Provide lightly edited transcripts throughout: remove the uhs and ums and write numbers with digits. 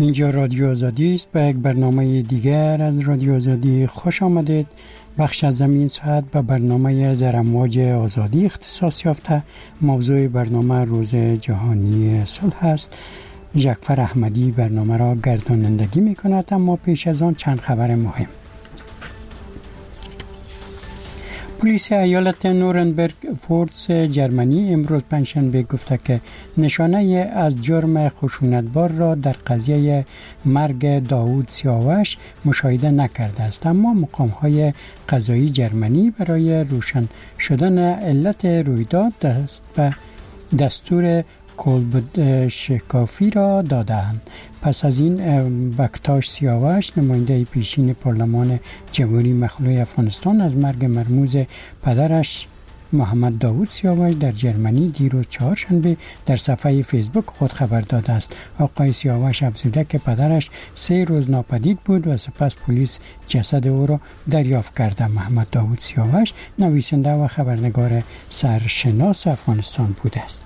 اینجا رادیو آزادی است. به یک برنامه دیگر از رادیو آزادی خوش آمدید. بخش از این ساعت به برنامه در امواج آزادی اختصاص یافته. موضوع برنامه روز جهانی صلح است. جعفر احمدی برنامه را گردانندگی می کند، اما پیش از آن چند خبر مهم. پلیس ایالت نورنبرگ فورس جرمنی امروز پنجشنبه گفته که نشانه از جرم خشونتبار را در قضیه مرگ داوود سیاوش مشاهده نکرده است، اما مقام‌های قضایی جرمنی برای روشن شدن علت رویداد به دستور کلبد شکافی را دادند. پس از این بکتاش سیاوش، نماینده پیشین پارلمان جمهوری مخلوع افغانستان، از مرگ مرموز پدرش محمد داوود سیاوش در جرمنی دیروز چهارشنبه در صفحه فیسبوک خود خبر داده است. آقای سیاوش افزوده که پدرش 3 روز ناپدید بود و سپس پلیس جسد او را دریافت کرده. محمد داوود سیاوش نویسنده و خبرنگار سرشناس افغانستان بوده است.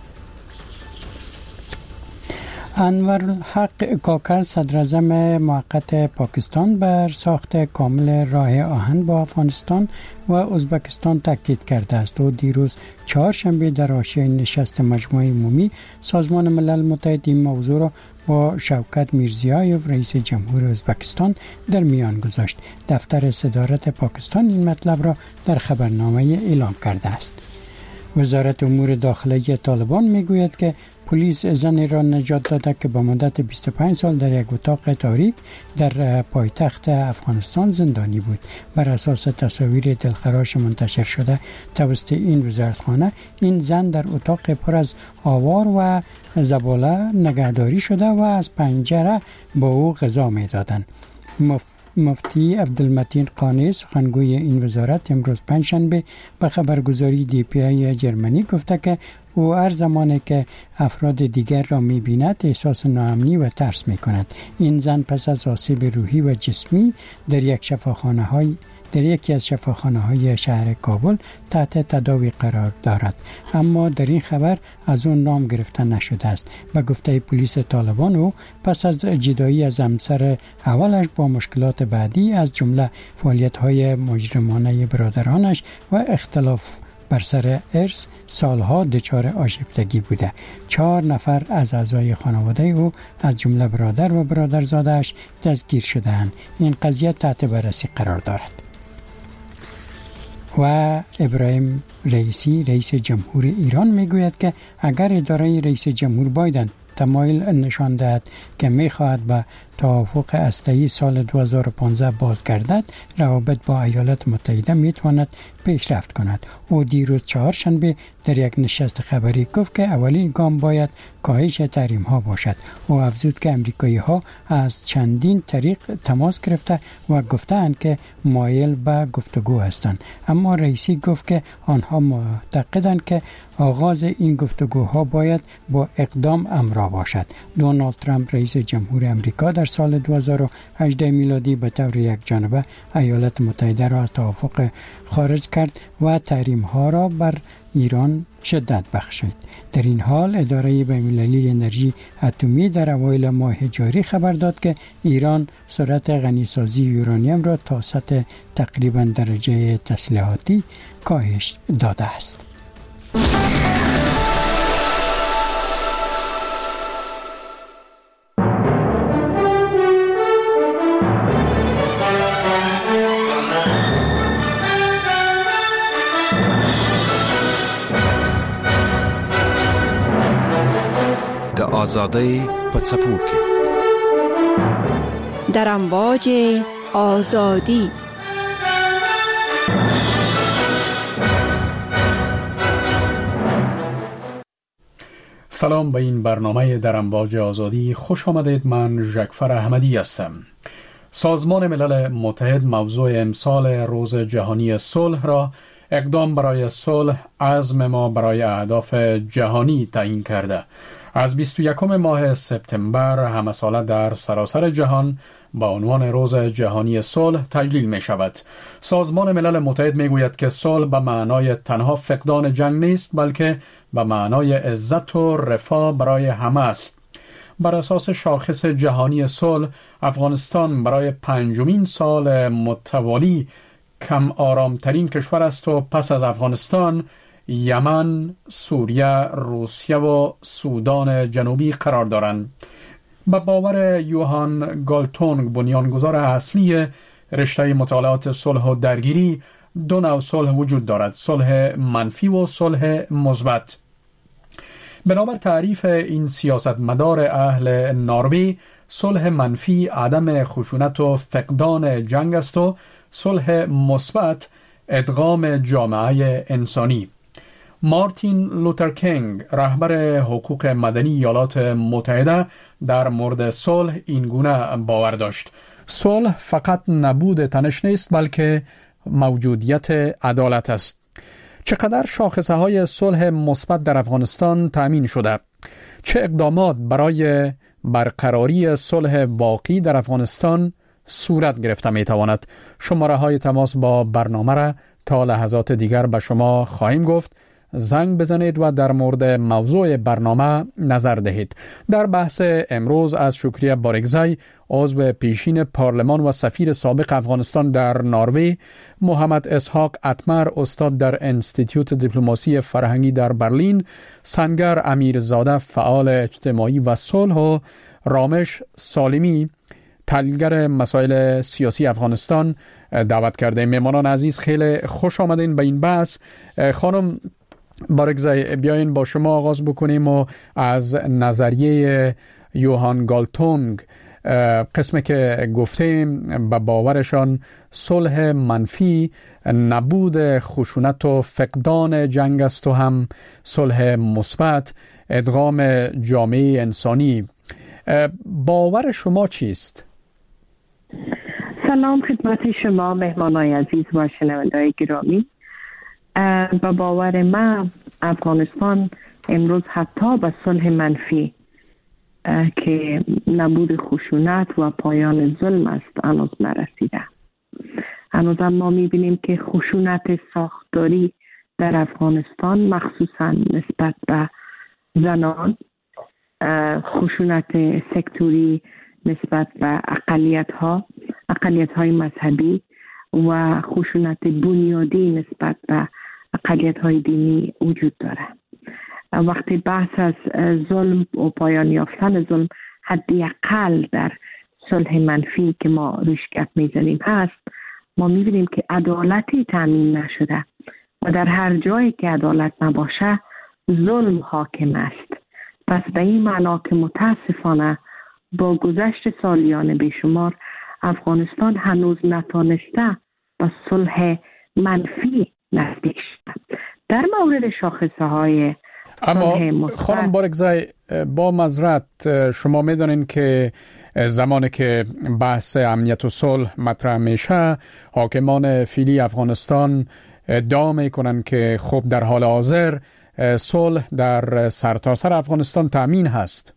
انورالحق کاکر، صدراعظم موقت پاکستان، بر ساخت کامل راه آهن با افغانستان و ازبکستان تاکید کرده است. او دیروز چهارشنبه در حاشیه نشست مجمع عمومی سازمان ملل متحد این موضوع را با شوکت میرزیایوف رئیس جمهور ازبکستان در میان گذاشت. دفتر صدارت پاکستان این مطلب را در خبرنامه اعلام کرده است. وزارت امور داخلی طالبان میگوید که پلیس زنی را نجات داده که به مدت 25 سال در یک اتاق تاریک در پایتخت افغانستان زندانی بود. بر اساس تصاویر دلخراش منتشر شده توسط این وزارتخانه، این زن در اتاق پر از آوار و زباله نگهداری شده و از پنجره با او غذا می‌دادند. مفتی عبدالمتین قانی، سخنگوی این وزارت، امروز پنجشنبه به خبرگزاری DPI جرمنی گفته که او هر زمانی که افراد دیگر را می‌بیند احساس ناامنی و ترس می‌کند. این زن پس از آسیب روحی و جسمی در یکی از شفاخانه‌های شهر کابل تحت تداوی قرار دارد، اما در این خبر از اون نام گرفته نشده است. به گفته پلیس طالبان، او پس از جدایی از همسر اولش با مشکلات بعدی از جمله فعالیت‌های مجرمانه برادرانش و اختلاف بر سر ارث سالها دچار آشفتگی بوده. 4 نفر از اعضای خانواده او از جمله برادر و برادرزاده‌اش دستگیر شده‌اند. این قضیه تحت بررسی قرار دارد. و ابراهیم رئیسی، رئیس جمهور ایران، میگوید که اگر اداره رئیس جمهور بایدن تمایل نشان دهد که میخواهد به توافق هسته‌ای سال 2015 بازگردد، روابط با ایالات متحده میتواند پیشرفت کند. او دیروز چهارشنبه در یک نشست خبری گفت که اولین گام باید کاهش تحریم ها باشد. او افزود که امریکایی ها از چندین طریق تماس گرفته و گفتند که مایل به گفتگو هستند، اما رئیسی گفت که آنها معتقدند که آغاز این گفتگوها باید با اقدام همراه باشد. دونالد ترامپ، رئیس جمهور امریکا، در سال 2018 میلادی به طور یکجانبه ایالات متحده را از توافق خارج کرد و تحریم ها را بر ایران شدت بخشید. در این حال اداره بین‌المللی انرژی اتمی در اوایل ماه جاری خبر داد که ایران سرعت غنیسازی یورانیم را تا سطح تقریبا درجه تسلیحاتی کاهش داده است. آزادی په څپو کې در امواج آزادی. سلام به این برنامه در امواج آزادی خوش آمدید. من جعفر احمدی هستم. سازمان ملل متحد موضوع امسال روز جهانی صلح را اقدام برای صلح، عزم ما برای اهداف جهانی تعیین کرده. از 21 ماه سپتامبر همه ساله در سراسر جهان با عنوان روز جهانی صلح تجلیل می شود. سازمان ملل متحد می گوید که صلح به معنای تنها فقدان جنگ نیست، بلکه به معنای عزت و رفاه برای همه است. بر اساس شاخص جهانی صلح، افغانستان برای 5مین سال متوالی کم آرامترین کشور است و پس از افغانستان، یمن، سوریه، روسیه و سودان جنوبی قرار دارند. به باور یوهان گالتونگ، بنیانگذار اصلی رشته مطالعات صلح و درگیری، دو نوع صلح وجود دارد: صلح منفی و صلح مثبت. بنابر تعریف این سیاستمدار اهل نروژ، صلح منفی عدم خشونت و فقدان جنگ است و صلح مثبت ادغام جامعه انسانی. مارتین لوتر کینگ، رهبر حقوق مدنی ایالات متحده، در مورد صلح این گونه باور داشت: صلح فقط نبود تنش نیست، بلکه موجودیت عدالت است. چقدر شاخصه های صلح مثبت در افغانستان تأمین شده؟ چه اقدامات برای برقراری صلح باقی در افغانستان صورت گرفته می تواند؟ شماره های تماس با برنامه را تا لحظات دیگر به شما خواهیم گفت. زنگ بزنید و در مورد موضوع برنامه نظر دهید. در بحث امروز از شکریه بارگزای، عضو پیشین پارلمان و سفیر سابق افغانستان در نروژ، محمد اسحاق اتمر، استاد در انستیتیوت دیپلماسی فرهنگی در برلین، سنگر امیرزاده، فعال اجتماعی و صلح، و رامش سالمی، تحلیلگر مسائل سیاسی افغانستان دعوت کرده. مهمانان عزیز، خیلی خوش آمدین به این بحث. خانم بارگزای، بیاین با شما آغاز بکنیم و از نظریه یوهان گالتونگ، قسمی که گفتیم به باورشان صلح منفی نبود خشونت و فقدان جنگ است و هم صلح مثبت ادغام جامعه انسانی، باور شما چیست؟ سلام خدمت شما مهمانای عزیز و شنونده‌های گرامی. با باور من افغانستان امروز حتی به صلح منفی که نبود خشونت و پایان ظلم است هنوز نرسیده. هنوز ما میبینیم که خشونت ساختاری در افغانستان، مخصوصا نسبت به زنان، خشونت سکتوری نسبت به اقلیت‌های مذهبی و خشونت بنیادی نسبت به اقلیت‌های دینی وجود داره. وقتی بحث از ظلم و پایان یافتن ظلم حداقل در صلح منفی که ما روش گپ میزنیم هست، ما میبینیم که عدالتی تامین نشده و در هر جایی که عدالت نباشه ظلم حاکم است. پس به این معنا که متاسفانه با گذشت سالیان بیشمار افغانستان هنوز نتانسته به صلح منفی نزدیک شد. در مورد شاخصه های اما خانم بارگزای، با معذرت، شما میدونین که زمانی که بحث امنیت و صلح مطرح میشه، حاکمان فعلی افغانستان ادعا میکنن که خب در حال حاضر صلح در سرتاسر افغانستان تامین هست.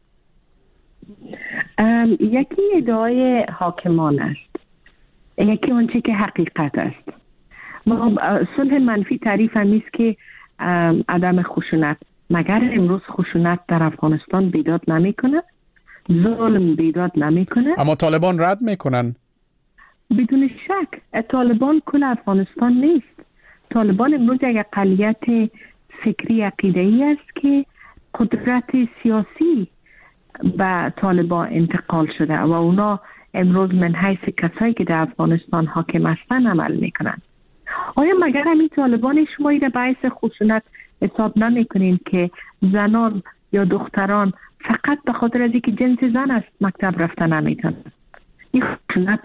یکی ادعای حاکمان است، یکی اونچه که حقیقت است. صلح منفی تعریف نیست که عدم خشونت. مگر امروز خشونت در افغانستان بیداد نمی کنه؟ ظلم بیداد نمی کنه؟ اما طالبان رد میکنن. بدون شک طالبان کل افغانستان نیست. طالبان امروز یک اقلیت فکری عقیده‌ای است که قدرت سیاسی به طالبان انتقال شده و اونا امروز من حیث کسایی که در افغانستان حاکم هستن عمل میکنن. آیا مگر همین طالبان شما را باعث خشونت حساب نمیکنین که زنان یا دختران فقط به خاطر از اینکه جنس زن است مکتب رفتن نمیتونن؟ این خشونت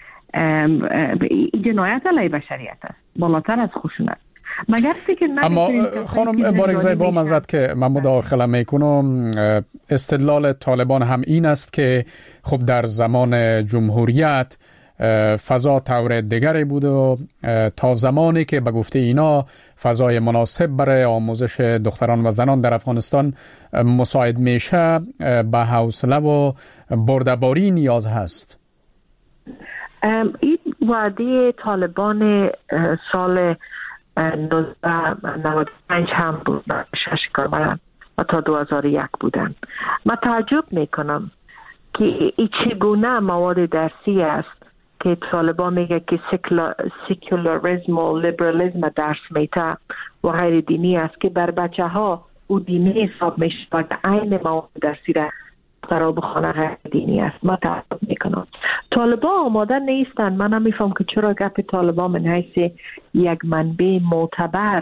جنایت علیه بشریت است، بالاتر از خشونت. اما خانم بارگزای، با معذرت که من مداخله میکنم، استدلال طالبان هم این است که خب در زمان جمهوریت فضا طور دیگری بود و تا زمانی که به گفته اینا فضای مناسب برای آموزش دختران و زنان در افغانستان مساعد میشه، به حوصله و بردباری نیاز هست. این وعده طالبان سال 1995 هم بود. شکر و تا 2001 بودن. من تعجب میکنم که این چگونه مواد درسی است که طالبان میگه که سکولاریسم و لیبرالیسم درس میده و غیر دینی است که بر بچه ها او دینی حساب میشه و عین مواد درسی را قرار بخونه غیر دینی است. من تعجب میکنم طالبان آماده نیستن. من نمیفهم که چرا گپ طالبان من حیث یک منبع معتبر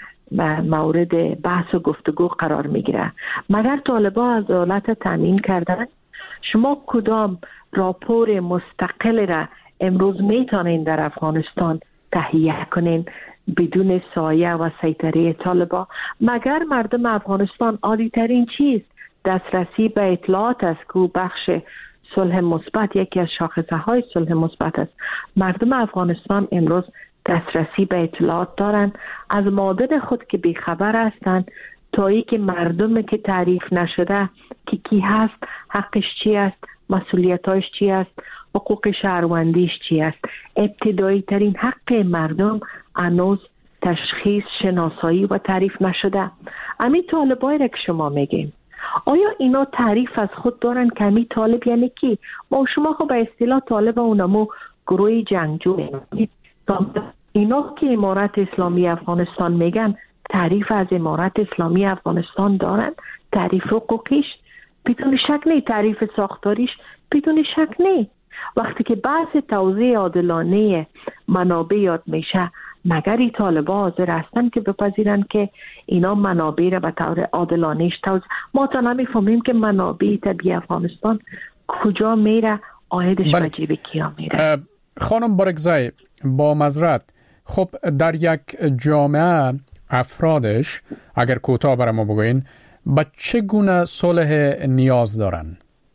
مورد بحث و گفتگو قرار میگیره. مگر طالبان عدالت تامین کردن؟ شما کدام راپور مستقل را امروز میتونین در افغانستان تهیه کنین بدون سایه و سیطره طالبان؟ مگر مردم افغانستان عالی ترین چیز دسترسی به اطلاعات است که بخش صلح مثبت یکی از شاخصه های صلح مثبت است. مردم افغانستان امروز دسترسی به اطلاعات دارند، از مادر خود که بیخبر هستند تا ای که مردم که تعریف نشده که کی هست، حقش چی است، مسئولیتاش چی است، حقوق شهروندیش چی است. ابتدایی ترین حق مردم هنوز تشخیص، شناسایی و تعریف نشده. امی طالبایی را که شما میگیم، آیا اینا تعریف از خود دارن که امی طالب یعنی کی؟ ما شما خب به اصطلاح طالب اونمو گروه جنگجو میگیم. اینا که امارت اسلامی افغانستان میگن تعریف از امارت اسلامی افغانستان دارن؟ تعریف حقوقیش بدون شک نه، تعریف ساختاریش بدون شک نه. وقتی که بحث توزیع عادلانه منابع یاد میشه، مگر این طالبان حاضر هستن که بپذیرن که اینا منابع را به طور عادلانهش توزیع؟ ما تا نمیفهمیم که منابع طبیعی افغانستان کجا میره، عایدش به جیب کیا میره. خانم بارگزای، با معذرت، خب در یک جامعه افرادش اگر کوتاه برای ما بگوین به چه گونه صلح نیاز دارن؟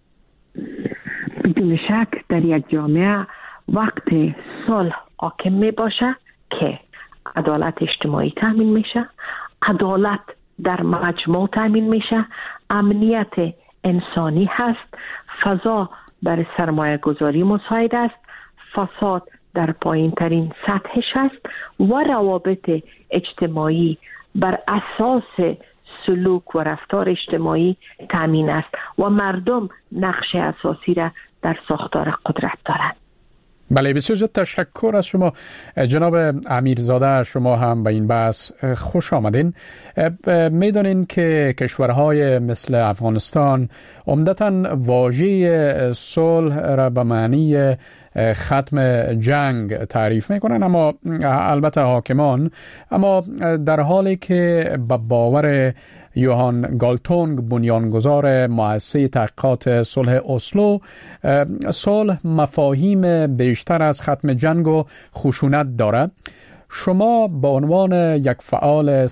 بدون شک در یک جامعه وقت صلح حاکم می باشه که عدالت اجتماعی تامین میشه، عدالت در مجموع تامین میشه، امنیت انسانی هست، فضا برای سرمایه گذاری مساعد است، فساد در پایین ترین سطحش است و روابط اجتماعی بر اساس سلوک و رفتار اجتماعی تامین است و مردم نقش اساسی را در ساختار قدرت دارند. بله، بسیار زیاد تشکر از شما جناب امیرزاده. شما هم به این بحث خوش آمدین. میدانین که کشورهای مثل افغانستان عمدتاً واژه صلح را به معنی ختم جنگ تعریف میکنن، اما البته حاکمان، اما در حالی که به باور یوهان گالتونگ بنیانگذار مؤسسه تحقیقات صلح اسلو، صلح مفاهیم بیشتر از ختم جنگ و خشونت داره. شما به عنوان یک فعال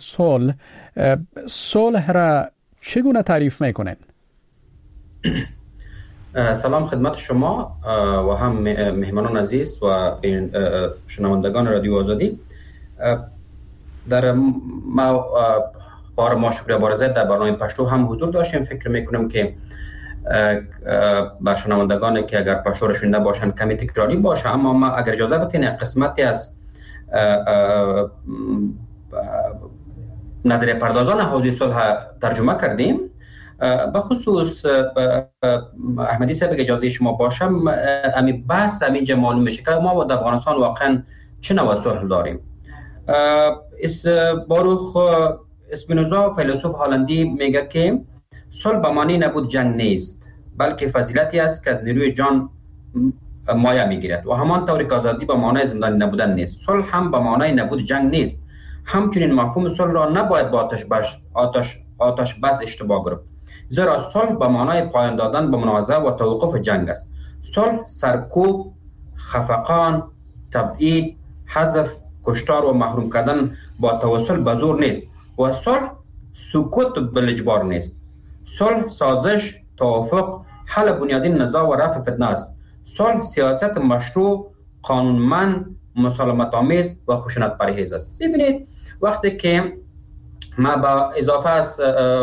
صلح را چگونه تعریف میکنین؟ سلام خدمت شما و هم مهمانان عزیز و شنوندگان رادیو آزادی. در ما شکریه بارزه در برنامه پشتو هم حضور داشتیم. فکر میکنم که بر شنوندگان که اگر پشتو را شنیده باشند کمی تکراری باشه، اما ما اگر اجازه بدین قسمتی از نظریه پردازان حوزه صلح ترجمه کردیم. به خصوص احمدی صاحب اگه اجازه شما باشم، امی بحث همینجا معلوم میشه که ما در افغانستان واقعا چه نوع صلح داریم. باروخ اسپینوزا فیلسوف هلندی میگه که صلح به معنی نبود جنگ نیست، بلکه فضیلتی است که از نیروی جان مایه میگیرد و همانطور که آزادی به معنای زندانی نبودن نیست، صلح هم به معنای نبود جنگ نیست. همچنین مفهوم صلح را نباید با آتش بس اشتباه گرفت، زیرا صلح به معنای پایان دادن به منازعه و توقف جنگ است. صلح سرکوب، خفقان، تبعید، حذف، کشتار و محروم کردن با توسل به زور نیست و صلح سکوت بالاجبار نیست. صلح سازش، توافق، حل بنیادین نزاع و رفع فتنه است. صلح سیاست مشروع، قانونمند، مسالمت آمیز و خشونت پرهیز است. ببینید وقتی که ما با اضافه از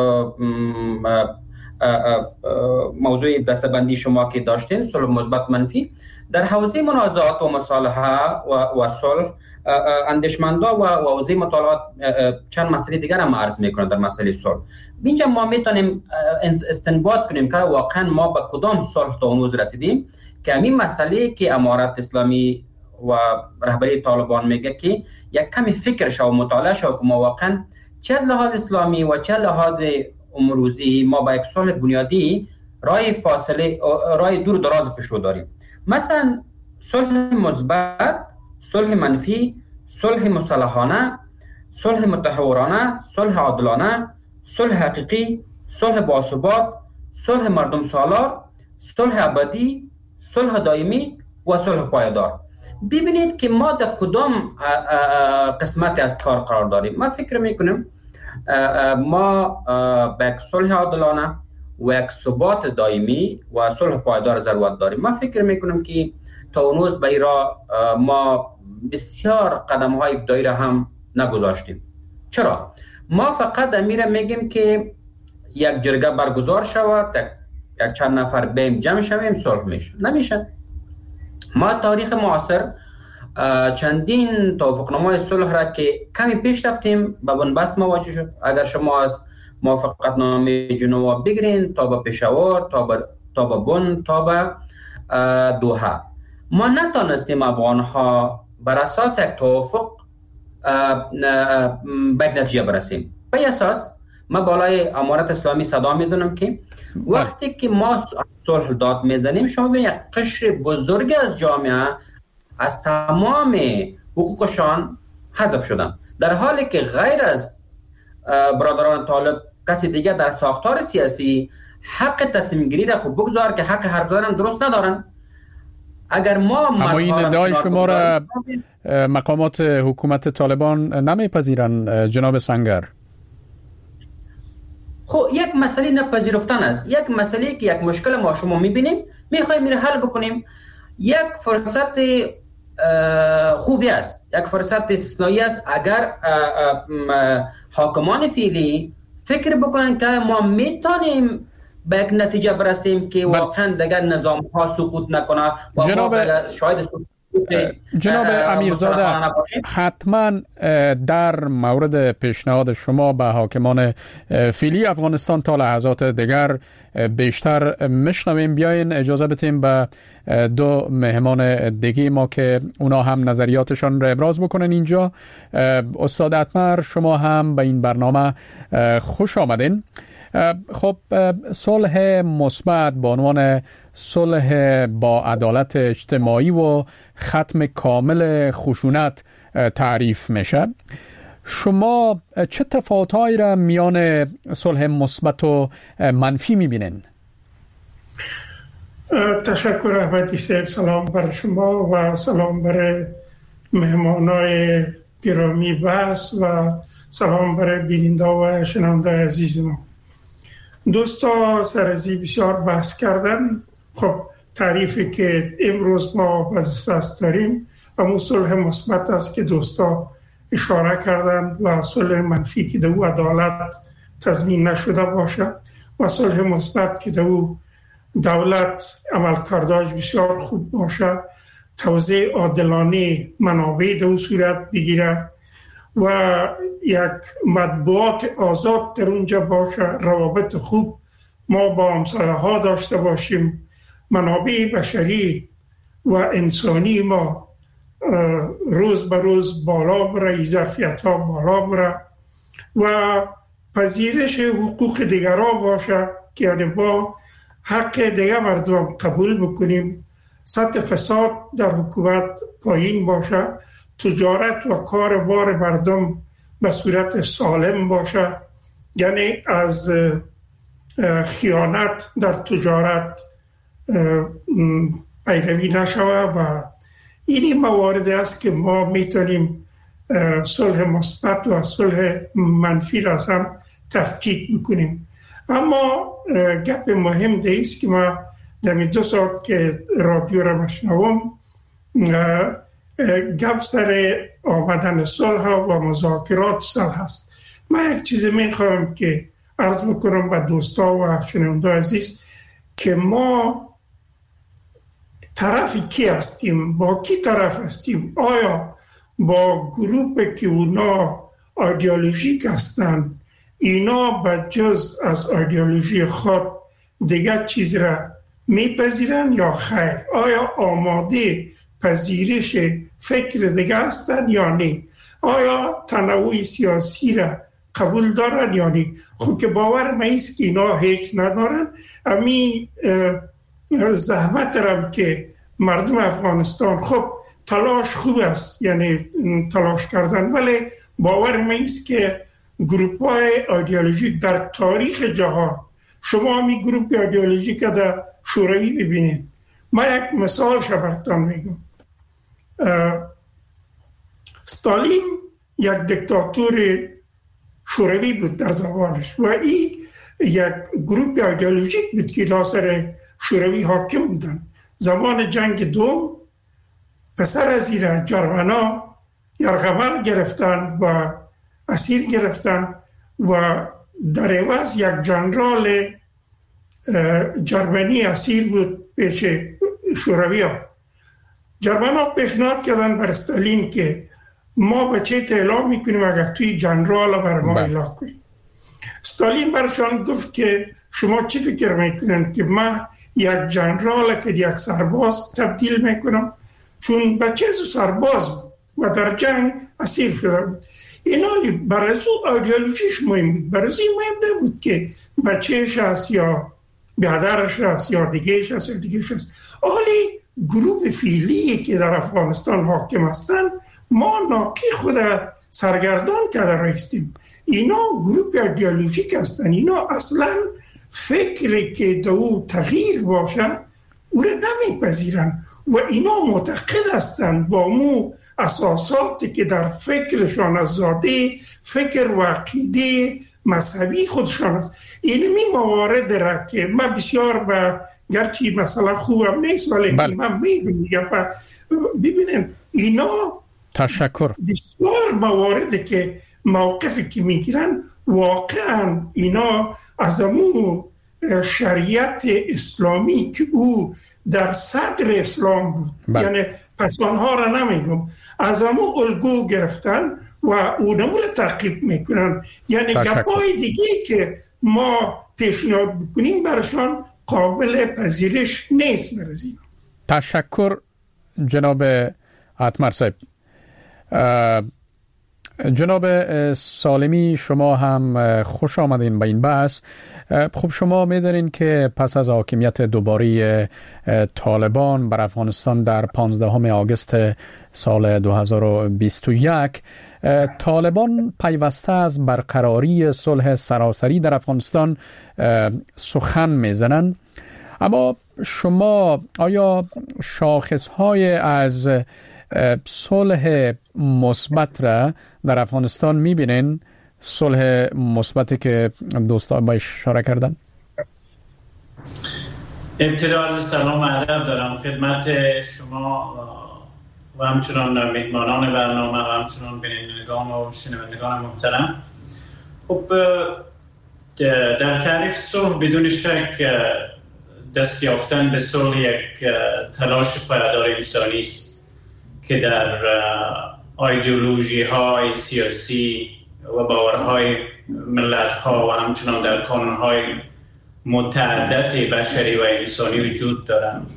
موضوع دسته‌بندی شما که داشتین، صلح مثبت منفی، در حوزه منازعات و مصالحه و صلح اندیشمندا و حوزه مطالعات چند مسئله دیگر هم عرض میکنند در مسئله صلح. اینجا ما میتونیم استنباط کنیم که واقعا ما به کدام صلح تا هنوز رسیدیم، که همین مسئله که امارت اسلامی و رهبری طالبان میگه که یک کمی فکر شو و مطالعه شو که ما واقعا چه از لحاظ اسلامی و چه لحاظ امروزی ما با یک صلح بنیادی راه دور دراز پیش رو داریم. مثلا صلح مثبت، صلح منفی، صلح مصالحانه، صلح متحورانه، صلح عادلانه، صلح حقیقی، صلح باثبات، صلح مردم سالار، صلح ابدی، صلح دائمی و صلح پایدار. ببینید که ما در کدام قسمت از کار قرار داریم. من فکر میکنم ما به یک صلح عادلانه و یک ثبات دائمی و صلح پایدار ضرورت داریم. من فکر میکنم که تا هنوز به ایران ما بسیار قدم های ابتدایی را هم نگذاشتیم. چرا؟ ما فقط امیر میگیم که یک جرگه برگزار شود، یک چند نفر بیم جمع شویم صلح میشه. نمیشه. ما تاریخ معاصر چندین توافقنامه صلح را که کمی پیش رفتیم به بنبست مواجه شد. اگر شما از موافقتنامه جنوا بگیرین تا به پشاور، تا به بن، تا به دوحه، ما نتونستیم افغانها بر اساس یک توافق به نتیجه برسیم. به اساس ما بالای امارت اسلامی صدا میزنم که وقتی که ما صلح داد میزنیم، شما ببینید یک قشر بزرگ از جامعه از تمام حقوقشان حذف شدن، در حالی که غیر از برادران طالب کسی دیگه در ساختار سیاسی حق تصمیم گیری را خود بگذار که حق حرف زدن درست ندارن. اگر ما اما این ادعای شما را مقامات حکومت طالبان نمیپذیرن جناب سنگر؟ خب یک مسئله نپذیرفتن است. یک مسئله که یک مشکل ما شما میبینیم میخوایم میره حل بکنیم. یک فرصت خوبی است، یک فرصت استثنایی است اگر حاکمان فعلی فکر بکنن که ما میتونیم به یک نتیجه برسیم که واقعا دیگر نظام ها سقوط نکنه و جناب امیرزاده، حتما در مورد پیشنهاد شما به حاکمان فعلی افغانستان تا لحظات دیگر بیشتر میشنویم. بیاین اجازه بدیم به دو مهمان دیگه ما که اونا هم نظریاتشان را ابراز بکنن اینجا. استاد اتمر، شما هم به این برنامه خوش آمدین. خب، صلح مثبت به عنوان صلح با عدالت اجتماعی و ختم کامل خشونت تعریف میشه. شما چه تفاوت‌هایی را میان صلح مثبت و منفی میبینین؟ تشکر احمدی صاحب. سلام بر شما و سلام بر مهمانای گرامی بحث و سلام بر بیننده و شنونده عزیز ما. دوستا سرازی بسیار بحث کردن. خب تعریفی که امروز ما بازدست داریم همون صلح مثبت است که دوستا اشاره کردن و صلح منفی که دو عدالت تضمین نشده باشه و صلح مثبت که دو دولت عملکردش بسیار خوب باشه، توزیع عادلانه منابع دو صورت بگیره و یک مطبوعات آزاد در اونجا باشه، روابط خوب ما با همسایه ها داشته باشیم، منابع بشری و انسانی ما روز به روز بالا بره، ظرفیت ها بالا بره و پذیرش حقوق دیگران باشه که یعنی با حق دیگر مردم قبول بکنیم، سطح فساد در حکومت پایین باشه، تجارت و کار بار مردم به صورت سالم باشه، یعنی از خیانت در تجارت پیروی نشوه و این موارد است که ما میتونیم صلح مثبت و صلح منفی را هم تفکیک بکنیم. اما گپ مهم دیست که ما در 2 ساعت که رادیو را مشنوم گپ سر آمدن صلح و مذاکرات صلح است. من یک چیز میخوام که عرض بکنم به دوستا و شنونده عزیز که ما طرف کی هستیم، با کی طرف هستیم. آیا با گروه که اونا ایدئولوژیک هستند، اینا بجز از ایدئولوژی خود دیگر چیز را میپذیرن یا خیر؟ آیا آماده پذیرش فکر دیگه هستن یا نه؟ آیا تنوع سیاسی را قبول دارن یا نه؟ خود که باور میست که اینا هیچ ندارن. امی زحمت را که مردم افغانستان خب تلاش خوب است، یعنی تلاش کردن، ولی باور میست که گروپ های ایدئولوژیک در تاریخ جهان، شما می گروپ ایدئولوژیک در شوروی ببینید. من یک مثال براتون میگم. ستالین یک دکتاتور شوروی بود در زوالش و این یک گروپ ایدئولوژیک بود که در سر شوروی حاکم بودن. زمان جنگ دوم پسر از ایره جرمنا یرغمل گرفتن و اسیر گرفتن و در عوض یک جنرال جرمنی اسیر بود پیش شوروی ها. جرمن ها پیشنهاد کردن بر استالین که ما بچه اعلام میکنیم اگر توی جنرال بر ما اعلام کنیم. استالین برشان گفت که شما چی فکر میکنن که من یک جنرال که یک سرباز تبدیل میکنم؟ چون بچه سرباز بود و در جنگ اسیر شده بود. اینالی برای او ایدئولوژیش مهم بود، برای مهم نبود که بچهش هست یا برادرش هست یا دیگهش هست یا دیگهش هست. حالی گروه فعلی که در افغانستان حاکم هستن، ما ناکی خود سرگردان کرده رایستیم. اینا گروه ایدئولوژیک هستن، اینا اصلا فکری که دو تغییر باشه او را نمیپذیرن و اینا معتقد هستن با مو اساساتی که در فکرشان از زاده فکر و عقیده مذهبی خودشان است. اینمی موارد را که من بسیار به گرچه مثلا خوبم نیست ولی من میگم ببینن اینا تشکر بسیار مواردی که موقفی که میگیرن واقعا اینا از امو شریعت اسلامی که او در صدر اسلام بود یعنی پس آنها را نمیگم، از امو الگو گرفتن و اونمو را تعقیب میکنن. یعنی گپای دیگه که ما پیشنهاد بکنیم برشان قابل پذیرش نیست. مرزیم تشکر جناب اتمر صاحب. جناب سالمی شما هم خوش آمدین به این بحث. خب شما می‌دانید که پس از حاکمیت دوباره طالبان بر افغانستان در 15 آگوست سال 2021 طالبان پیوسته از برقراری صلح سراسری در افغانستان سخن می‌زنند، اما شما آیا شاخص‌های از صلح مثبت را در افغانستان می‌بینین؟ صلح مثبتی که دوستان با اشاره کردن. ابتدا سلام و ادب دارم خدمت شما و همچنان مهمانان برنامه و همچنان بینندگان و شنوندگان محترم. خب در تعریف صلح بدون شک دست یافتن به صلح یک تلاش پایدار انسانی است که در ایدئولوژی های سیاسی و باورهای ملت‌ها و همچنان در کانون‌های متعدد بشری و انسانی وجود دارند.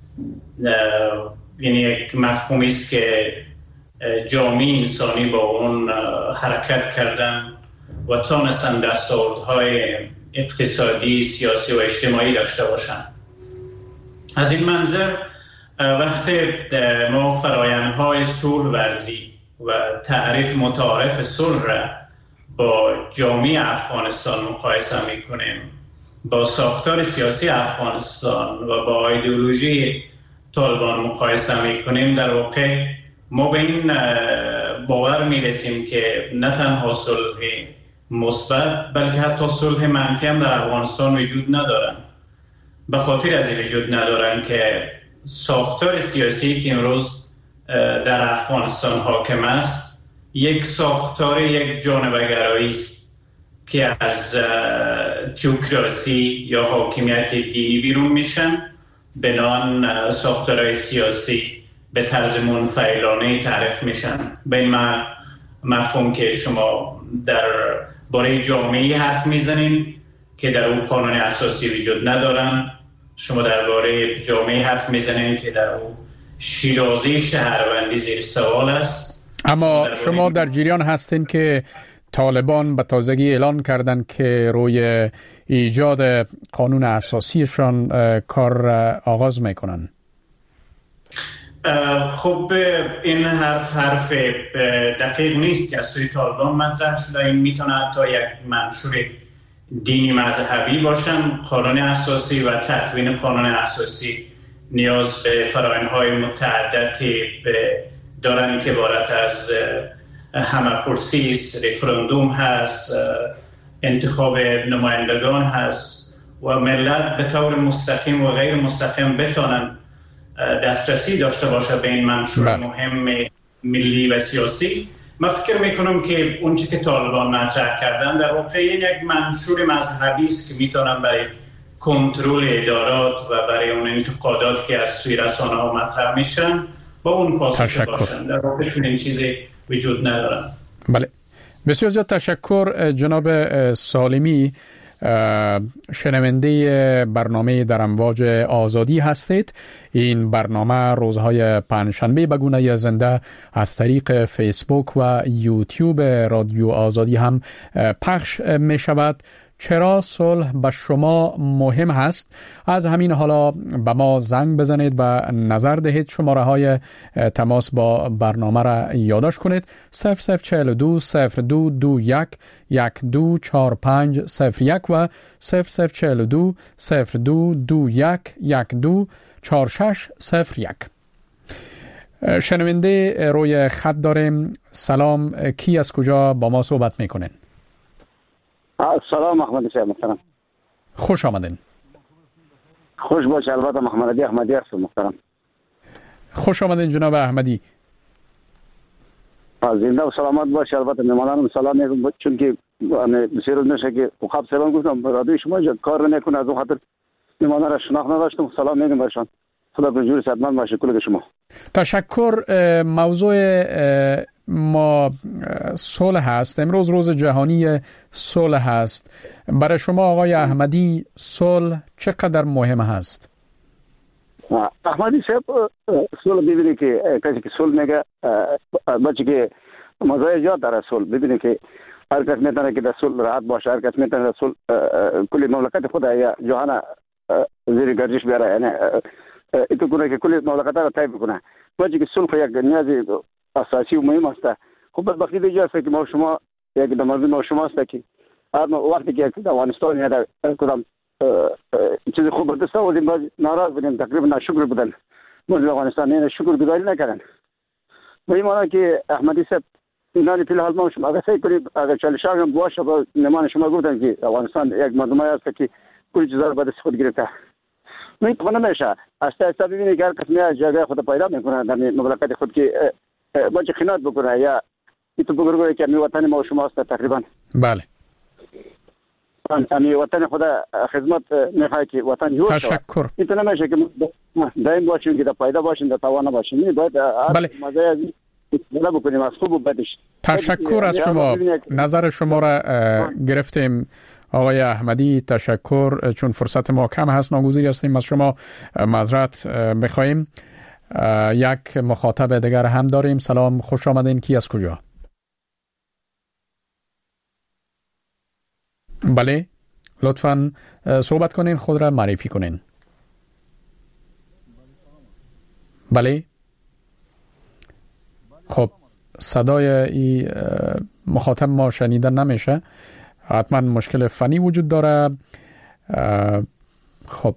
یعنی یک مفهومی است که جامعه انسانی با اون حرکت کردن و تانستن دستاوردهای اقتصادی، سیاسی و اجتماعی داشته باشند. از این منظر وقتی ما فرآیندهای صلح ورزی و تعریف متعارف صلح را با جامعه افغانستان مقایسه میکنیم، با ساختار سیاسی افغانستان و با ایدئولوژی طالبان مقایسه میکنیم، در واقع ما به این باور میرسیم که نه تنها صلح مثبت بلکه حتی صلح منفی هم در افغانستان وجود ندارن. به خاطر از این وجود ندارن که ساختار سیاسی که امروز در افغانستان حاکم است یک ساختار یک جانبه‌گرایی است که از تئوکراسی یا حاکمیت دینی بیرون میشن، بنان ساختارهای سیاسی به طرز منفعلانه تعریف میشن. به این مفهوم که شما در باره جامعه حرف میزنین که در اون قانون اساسی وجود ندارن، شما درباره جامعه حرف میزنین که در اون شیرازی شهروندی زیر سوال است. اما شما در جریان هستین که طالبان به تازگی اعلان کردند که روی ایجاد قانون اساسیشان کار آغاز میکنن. خب این حرف دقیق نیست که از سوی طالبان مطرح شده. این میتونه حتی یک منشور دینی مذهبی باشن. قانون اساسی و تدوین قانون اساسی نیاز به فرآیندهای متعددی دارن که عبارت از همه‌پرسی است، رفراندوم هست، انتخاب نمایندگان هست و ملت به طور مستقیم و غیر مستقیم بتونن دسترسی داشته باشه به این منشور مهم ملی و سیاسی. من فکر میکنم که اون چی که طالبان مطرح کردن در واقع این یک منشور مذهبی است که میتونن برای کنترل ادارات و برای اون انتقادات که از سوی رسانه‌ها مطرح میشن با اون پاسخ باشن. در واقع چون این چیزی وجود ندارن. بله، بسیار زیاد تشکر جناب سالمی. شنونده برنامه در امواج آزادی هستید. این برنامه روزهای پنجشنبه به گونه زنده از طریق فیسبوک و یوتیوب رادیو آزادی هم پخش می شود. چرا صلح به شما مهم هست؟ از همین حالا به ما زنگ بزنید و نظر دهید. شماره های تماس با برنامه را یادداشت کنید: 0042 0221 124501 و 0042 0221 124601. شنونده روی خط داریم. سلام، کی از کجا با ما صحبت میکنین؟ سلام احمدی صاحب محترم. خوش آمدین. خوش باش. البته احمدی هستم محترم. خوش آمدین جناب احمدی. زنده و سلامت باش. البته مهمانانم سلام میگم، چون که بسیار نشه که خواب سلام گفتم رادیو شما کار نمیکنه، از اون خاطر مهمانا را شناخت نداشتم. سلام میگم برشان. خدا کنجوری صحتمند باشه کل شما. تشکر. موضوع ما صلح هست. امروز روز جهانی صلح هست. برای شما آقای احمدی صلح چقدر مهم هست؟ احمدی صاحب، صلح ببینید که کسی که صلح میگه بچه که مزایای زیاد داره. صلح ببینید که هر کس میتونه که در صلح راحت باشه، هر کس میتونه در صلح کل مملکت خود یا جهان زیر گردش بیاره، یعنی ایتو کنه که کل مملکت را تایید کنه. بچه که صلح یک نیاز اساسی و مهم است. خب بدبختی دیگه است که ما شما یک در مردم ما شما است که هر وقتی که در افغانستان یا در کدام چیز خوب دسته بودیم باز ناراض بودیم، تقریبا ناشکر بودن. مردم افغانستان نه شکر گذاری نکردن. به این معنی که احمدی صاحب اینا فی الحال ما شما اگر سعی کنید اگر چالش هم باشه با نمان شما گفتن که افغانستان یک مردمای است که کل چیزا رو به دست خود گرفته. میتونه نمیشه آسته آسته ببینید که هر کس میاد جای خود پیدا میکنه در مملکت خود که باید خیانت بکنه یا ایتو بگرگوه که می وطن ما و شما است تقریبا. بله. امی وطن خدا خدمت میخواه که وطن یوش تشکر. ایتو نمیشه که دائم باشیم که در پیدا باشیم در توانه باشیم. باید بله. مزای از این بکنیم از خوب و بدش. تشکر از شما. نظر شما را گرفتیم آقای احمدی. تشکر. چون فرصت ما کم هست ناگزیر هستیم از شما معذرت بخواهیم. یک مخاطب دیگر هم داریم. سلام، خوش آمدین. کی از کجا؟ بله، لطفاً صحبت کنین، خود را معرفی کنین. بله. خب صدای این مخاطب ما شنیدن نمیشه. حتما مشکل فنی وجود داره. خب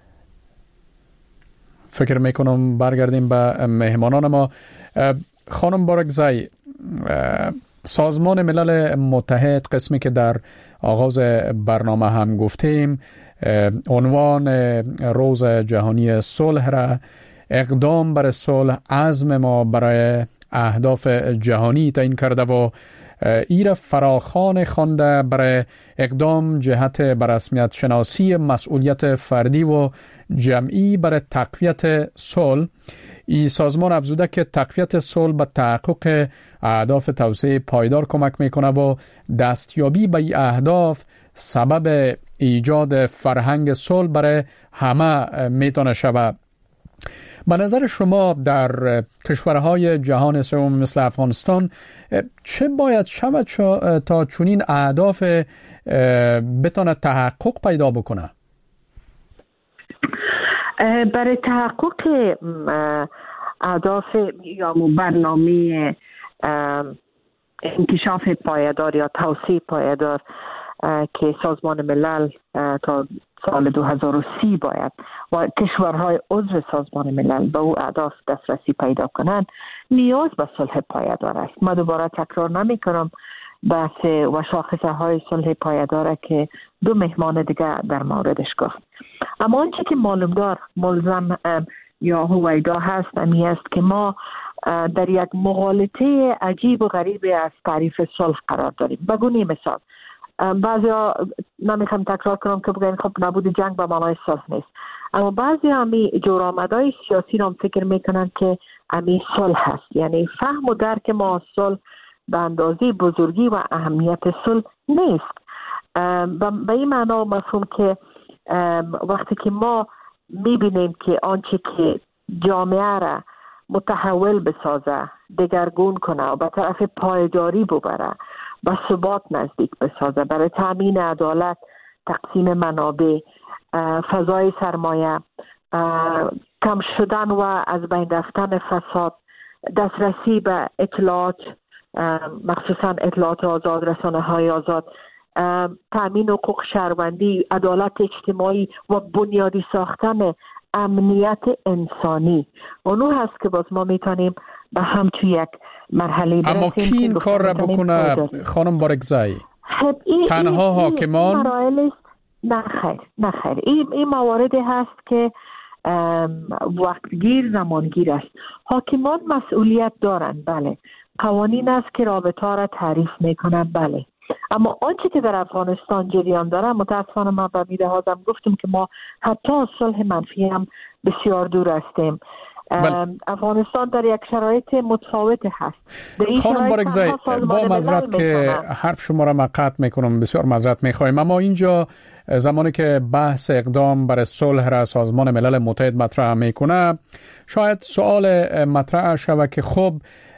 فکر میکنم برگردیم به مهمانان ما. خانم بارکزی، سازمان ملل متحد قسمی که در آغاز برنامه هم گفتیم عنوان روز جهانی صلح را اقدام بر صلح، عزم ما برای اهداف جهانی تعیین کرده و ایر فراخوان خوانده برای اقدام جهت بررسمیت شناسی مسئولیت فردی و جمعی برای تقویت صلح. این سازمان افزوده که تقویت صلح به تحقق اهداف توسعه پایدار کمک میکنه و دستیابی به این اهداف سبب ایجاد فرهنگ صلح برای همه میتونه شود. به نظر شما در کشورهای جهان سوم مثل افغانستان چه باید شود تا چنین اهداف بتونه تحقق پیدا بکنه؟ برای تحقق اهداف یا برنامه انکشاف پایدار یا توسعه پایدار که سازمان ملل تا سال 2030 باید و کشورهای عضو سازمان ملل به او اهداف دسترسی پیدا کنند، نیاز به صلح پایدار است. من دوباره تکرار نمی کنم بحث و شاخصه های صلح پایدار که دو مهمان دیگه در موردش گفت. اما آنچه که ملزم یا هویدا هست امی است که ما در یک مغالطه عجیب و غریب از تعریف صلح قرار داریم. بگونی مثال، بعضیا نمیخوام تکرار کنم که بگن خب نبود جنگ به معنای صلح نیست، اما بعضی همی جورآمدای سیاسی هم فکر میکنن که امی صلح هست. یعنی فهم و درک ما صلح به اندازه بزرگی و اهمیت صلح نیست. به این معنا مفهوم که وقتی که ما میبینیم که آنچه که جامعه را متحول بسازه، دگرگون کنه و به طرف پایداری ببره، به ثبات نزدیک بسازه، برای تامین عدالت، تقسیم منابع، فضای سرمایه، کم شدن و از بین رفتن فساد، دسترسی به اطلاعات، مخصوصا اطلاعات آزاد، رسانه‌های آزاد، تامین حقوق شهروندی، عدالت اجتماعی و بنیادی ساختن امنیت انسانی، اونو هست که باز ما میتونیم به هم توی یک مرحله برسیم. اما کی این کار را بکنه خانم بارگزایی؟ تنها حاکمان؟ نه خیر. این مواردی هست که وقتگیر، زمانگیر است. حاکمان مسئولیت دارن، بله. قوانین است که رابطه را تعریف میکنن، بله. اما آنچه که در افغانستان جریان داره، متاسفانه ما به میدهازم گفتم که ما حتی از صلح منفی هم بسیار دور هستیم. افغانستان در یک شرایط متفاوت هست. خانم بارگزایی، با معذرت که حرف شما را قطع میکنم، بسیار معذرت میخوایم، اما اینجا زمانی که بحث اقدام برای صلح را سازمان ملل متحد مطرح میکنه، شاید سوال مطرح شود که خب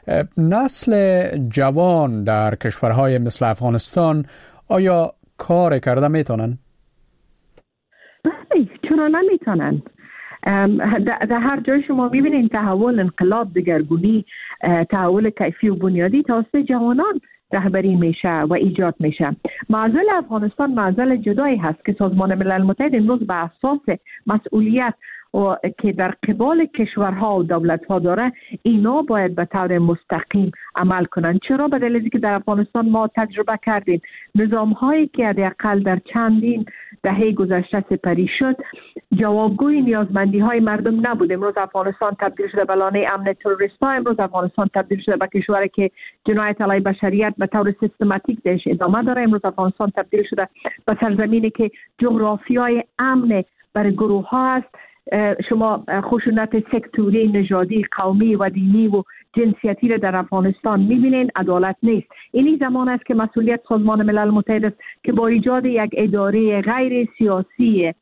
نسل جوان در کشورهای مثل افغانستان آیا کار کرده میتونن؟ بله، چرا نمیتونن؟ در هر جای شما میبینید تحول، انقلاب، دگرگونی، تحول کیفی و بنیادی توسط جوانان رهبری میشه و ایجاد میشه. معضل افغانستان معضل جدایی هست که سازمان ملل متحد امروز به اساس مسئولیت و که در قبال کشورها و دولتها داره، اینا باید به طور مستقیم عمل کنند. چرا؟ به دلیلی که در افغانستان ما تجربه کردیم نظام هایی که حداقل در چندین دهه گذشته سپری شد جوابگوی نیازمندی های مردم نبود. امروز افغانستان تبدیل شده به لانه امن تروریست ها. امروز افغانستان تبدیل شده به کشوری که جنایت علیه بشریت به طور سیستماتیک درش ادامه داره. امروز افغانستان تبدیل شده به سرزمینی که جغرافیای امن برای گروه ها است. شما خشونت سکتوری، نژادی، قومی و دینی و جنسیتی را در افغانستان می‌بینید. عدالت نیست. این زمان است که مسئولیت سازمان ملل متحد است که با ایجاد یک اداره غیر سیاسی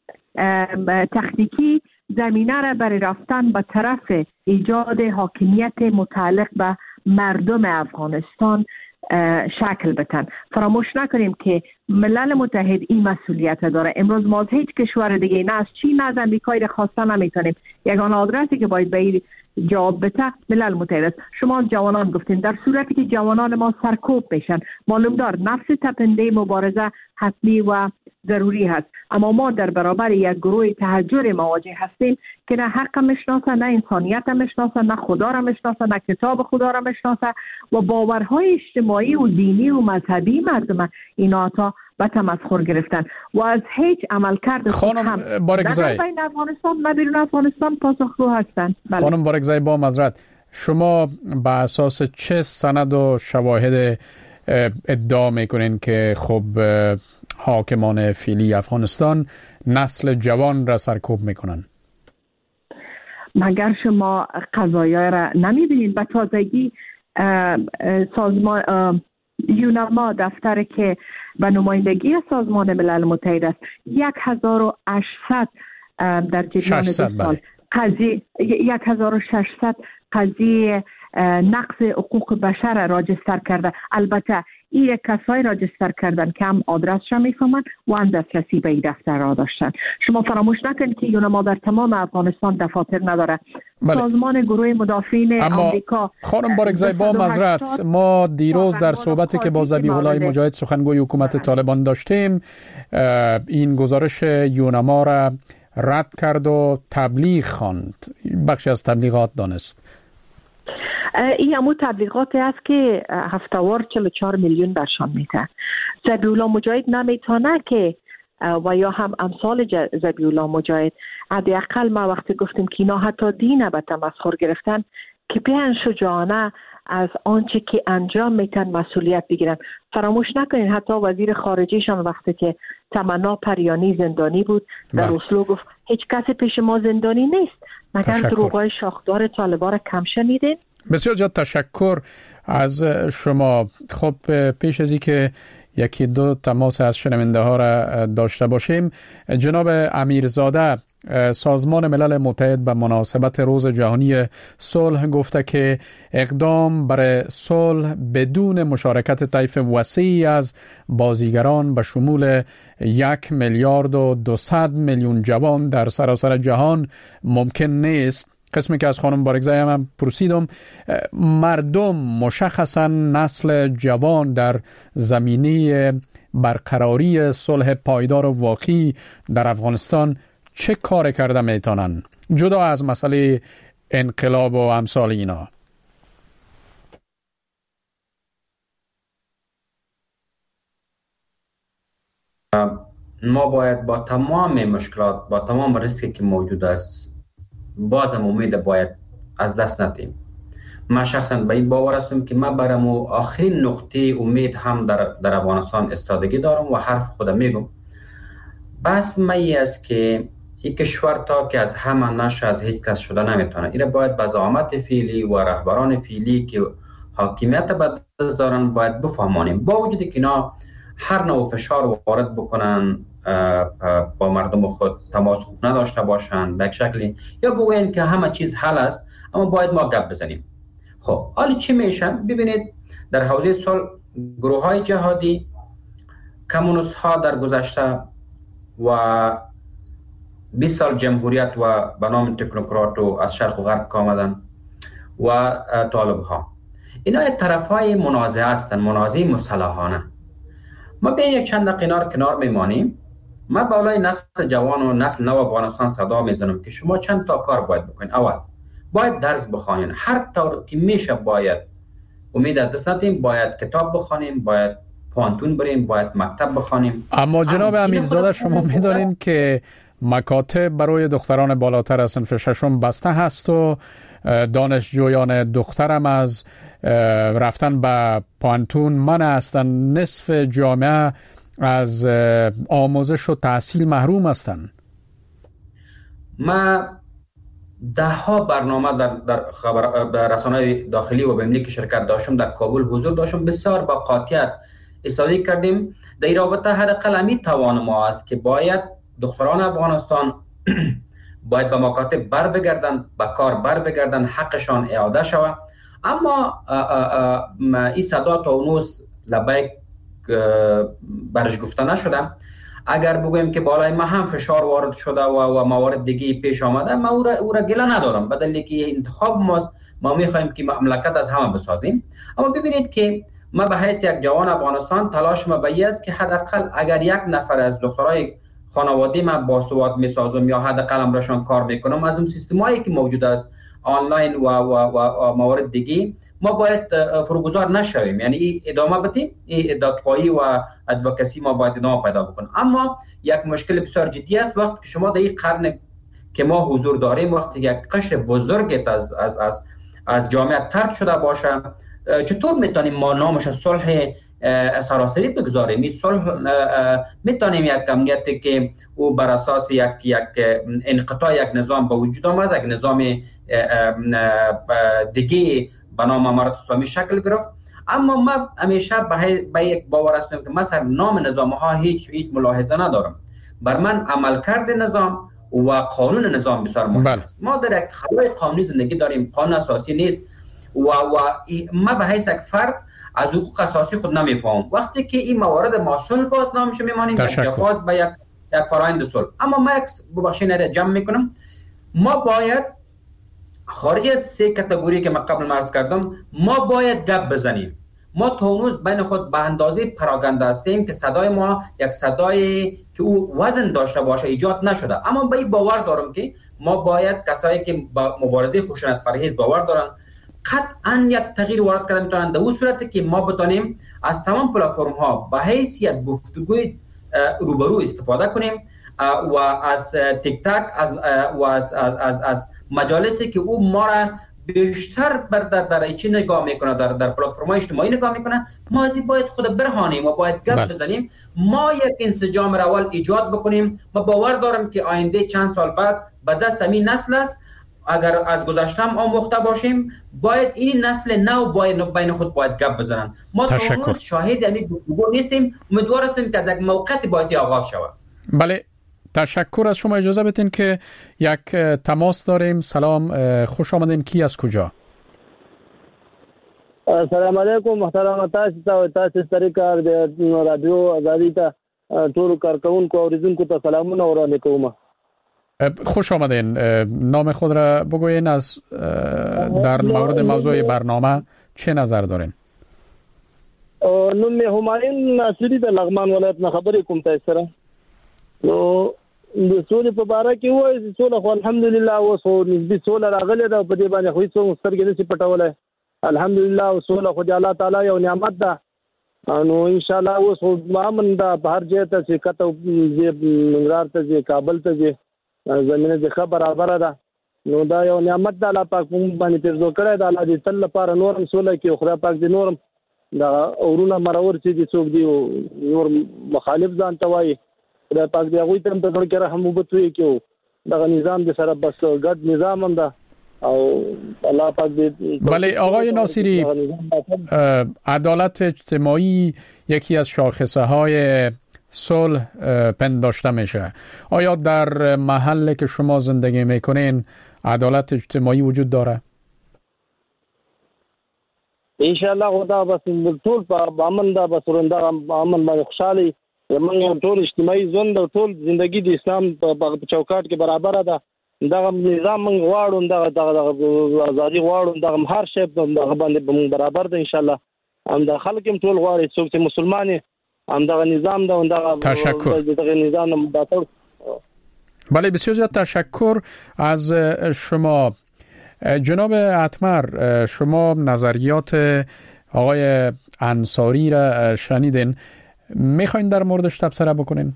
تکنیکی زمینه را برای رفتن به طرف ایجاد حاکمیت متعلق به مردم افغانستان شکل بدن. فراموش نکنیم که ملل متحد این مسئولیت داره. امروز ما از هیچ کشور دیگه، نه از چین نه از امریکایی خواسته نمیتونیم. یگانه آدرسی که باید به این جواب بده ملل متحد است. شما جوانان گفتین، در صورتی که جوانان ما سرکوب بشن، معلوم دار نفس تپنده مبارزه حتمی و ضروری هست، اما ما در برابر یک گروه تهجر مواجه هستیم که نه حق میشناسه، نه انسانیت میشناسه، نه خدا را میشناسه، نه کتاب خدا را میشناسه و باورهای اجتماعی و دینی و مذهبی مردم اینا تا به تمسخر گرفتن و از هیچ عملکرد خانم بارگزایی نه بین افغانستان نه بیرون افغانستان پاسخگو هستند. بله. خانم بارگزایی، با معذرت، شما به اساس چه سند و شواهد ادعا میکنین که خب حاکمان فعلی افغانستان نسل جوان را سرکوب میکنن؟ مگر شما قضایا را نمیبینید؟ به تازگی سازمان یونما دفتر که به نمایندگی سازمان ملل متحد است 1800 در جریان 2 سال قضیه 1600 قضیه نقض حقوق بشر راجستر کرده. البته این کسایی راجستر کردن که هم آدرسش میفهمن و هم دسترسی به این دفتر را داشتن. شما فراموش نکنید که یونما در تمام افغانستان دفاتر نداره. سازمان گروه مدافعین آمریکا. خانم بارگزای با معذرت، ما دیروز در صحبتی که با ذبیح الله مجاهد سخنگوی حکومت طالبان داشتیم این گزارش یونما را رد کرد و تبلیغ خواند، بخشی از تبلیغات دانست. این همون تبلیغاتی است که هفته‌وار 44 میلیون برشان میده. ذبیح الله مجاهد نمیتونه که و یا هم امثال ذبیح الله مجاهد حداقل ما وقتی گفتیم که اینا حتی دین به تمسخر گرفتن که بیان شجاعانه از آنچه که انجام میتن مسئولیت بگیرن. فراموش نکنین حتی وزیر خارجیشان وقتی که تمنا پریانی زندانی بود در اسلو گفت هیچ کسی پیش ما زندانی نیست، مگر دروغای شاخدار طالبان را کم شنیدین؟ بسیار زیاد تشکر از شما. خب پیش از این که یکی دو تماس از شنونده ها را داشته باشیم، جناب امیرزاده سازمان ملل متحد به مناسبت روز جهانی صلح گفته که اقدام برای صلح بدون مشارکت طیف وسیعی از بازیگران به شمول 1,200,000,000 جوان در سراسر جهان ممکن نیست. قسمی که از خانم بارگزای هم پرسیدم، مردم مشخصا نسل جوان در زمینه برقراری صلح پایدار و واقعی در افغانستان چه کار کرده میتونن جدا از مسئله انقلاب و امثال اینا؟ ما باید با تمام مشکلات، با تمام ریسکی که موجود است، بازم امید باید از دست ندیم. من شخصا به این باور هستم که من برام آخرین نقطه امید هم در افغانستان استادگی دارم و حرف خودم میگم. بس می است که این کشور تا که از همه نشه از هیچ کس شده نمیتونه. این باید به زعامت فعلی و رهبران فعلی که حاکمیت به دست دارن باید بفهمانیم، با وجودی که اینا هر نوع فشار وارد بکنن با مردم خود تماس خوب نداشته باشن به شکلی یا بگوین که همه چیز حل است، اما باید ما گپ بزنیم. خب حالا چی میشه؟ ببینید در حوزه صلح گروه های جهادی، کمونیست ها در گذشته و 20 سال جمهوریت و به نام تکنوکرات از شرق و غرب آمدن و طالب ها، اینا طرف های منازعه هستند، منازعه مسلحانه. ما به یک چند دقیقه کنار میمانیم. ما بالای نسل جوان و نسل نو افغانستان صدا میزنم که شما چند تا کار باید بکنید. اول باید درس بخوانید، هر طور که میشه باید امید از دست ندیم، باید کتاب بخوانیم، باید پانتون بریم، باید مکتب بخوانیم. اما جناب امیرزاده شما میدانید که مکاتب برای دختران بالاتر از صنف ششم بسته هست و دانشجویان دخترم از رفتن به پانتون منع هستند. نصف جامعه از آموزش و تحصیل محروم هستند. ما ده ها برنامه در رسانه‌های داخلی و بین‌المللی که شرکت داشتم، در کابل حضور داشتم، بسیار با قاطعیت استفاده کردیم. در این رابطه حداقل همین توان ما است که باید دختران افغانستان باید به مکاتب بر بگردن، به کار بر بگردن، حقشان اعاده شود. اما این صدا تا اونوز لبیک برش گفته نشده. اگر بگویم که بالای ما هم فشار وارد شده و موارد دیگه پیش آمده، ما او را گله ندارم، بدلیل که انتخاب ماست، ما میخوایم که مملکت از همه بسازیم. اما ببینید که ما به حیث یک جوان افغانستان تلاش ما به این است که حداقل اگر یک نفر از دخترای خانواده من باثبات میسازم یا حداقل امرشان کار میکنم، از اون سیستمایی که موجود است آنلاین و موارد دیگه، ما باید فروگذار نشویم. یعنی ادامه بدیم، این دادخواهی و ادوکسی ما باید ادامه پیدا بکنیم. اما یک مشکل بسیار جدی است وقتی که شما در این قرن که ما حضور داریم، وقتی یک قشر بزرگت از جامعه طرد شده باشه، چطور میتونیم ما نامش صلح سراسری بگذاریم. این صلح میتونیم یک امنیتی که او بر اساس یک انقطاع یک نظام به وجود آمد، یک نظام دیگه به نام امارت اسلامی شکل گرفت. اما ما همیشه به یک باور هستم که مثلا نام نظام ها هیچ ملاحظه ندارم. بر من عملکرد نظام و قانون نظام بسیار مهم است. ما در یک خلای قانونی زندگی داریم، قانون اساسی نیست و ما به حیث یک فرد از حقوق اساسی خود نمیفهمم. وقتی که این موارد ما صلح بازنامه میمانیم یک جفاز به یک فرآیند صلح. اما ما یک ببخشید جمع میکنم، ما باید خارج از 3 کاتگوری که من قبل عرض کردم ما باید گپ بزنیم. ما تا هنوز بین خود به اندازه پراگنده هستیم که صدای ما یک صدای که او وزن داشته باشه ایجاد نشده. اما به این باور دارم که ما باید کسایی که با مبارزه خشونت پرهیز باور دارن قطعا یک تغییر وارد کردن میتونن، در اون صورتی که ما بتونیم از تمام پلتفرم ها به حیث یک گفتگوی روبرو استفاده کنیم و از تیک تاک از مجالسی که او ما را بیشتر در چی نگاه میکنه، در پلتفرم اجتماعی نگاه میکنه، ما از باید خود برهانیم و باید گپ بزنیم، ما یک انسجام اول ایجاد بکنیم. ما باور دارم که آینده چند سال بعد به دست همین نسل است. اگر از گذشته هم آموخته باشیم باید این نسل نو باید بین خود باید گپ بزنن. ما تا امروز شاهد همین گفتگو نیستیم. امیدوار هستیم که از یک موقعی باید آغاز شود. بله، تشکر. از شما اجازه بدین که یک تماس داریم. سلام، خوش آمدین. کی از کجا؟ السلام علیکم محترم تاسو طریقار د رادیو آزادی ته ټول کارکونکو او اوریدونکو ته سلامونه ورانه کوم. خوش آمدین. نام خود را بگوین، از در مورد موضوع برنامه چه نظر دارین؟ نوم همایون ناصری د لغمان ولایت نه خبرې کوم تاسو سره. نو د سولې په باره کې وایي سوله خو الحمدلله اوس نسبي سوله راغلې ده، په دې باندې خو هیڅ سترګې نشي پټولی. الحمدلله سوله خو د الله تعالی یو نعمت ده. نو ان شاء الله اوس امن ده، په هر ځای ته چې کته ننګرهار ته ځي، کابل ته ځي، زمینه د خبر برابر ده. نو دا یو نعمت ده الله پاک مونږ باندې پیرزو کړی ده. الله دې تل لپاره نورم سوله کې خدای پاک دې نورم دا اورونه مرور چې دي څوک دی نور مخالف ځان ته وایي خدای پاک دې هغوی ته هم په زړه کې رحم وبتوي کې دغه نظام دې سره بس ګډ نظام هم ده او الله پاک دې. بله آقای ناصری، عدالت اجتماعی یکی از شاخصه های صلح پنداشته میشه. آیا در محل که شما زندگی میکنین عدالت اجتماعی وجود داره؟ انشاءالله خدا بس ټول په امن ده، بس ورنده امن باندې خوشحالي موږ ټول اجتماعي ژوند او ټول زندگی د اسلام په چوکاټ کې برابر ده. دغه نظام موږ غواړو، دغه ازادي غواړو، دغه هر شی دغه باندې برابر ده انشاءالله. هم د خلک هم ټول غواړي څوک چې مسلمان هم دغه نظام ده، دغه دغه نظام مدافع. بله، بسیار زیاد تشکر از شما. جناب اتمر، شما نظریات آقای انصاری را شنیدین، میخواین در موردش تبصره بکنین؟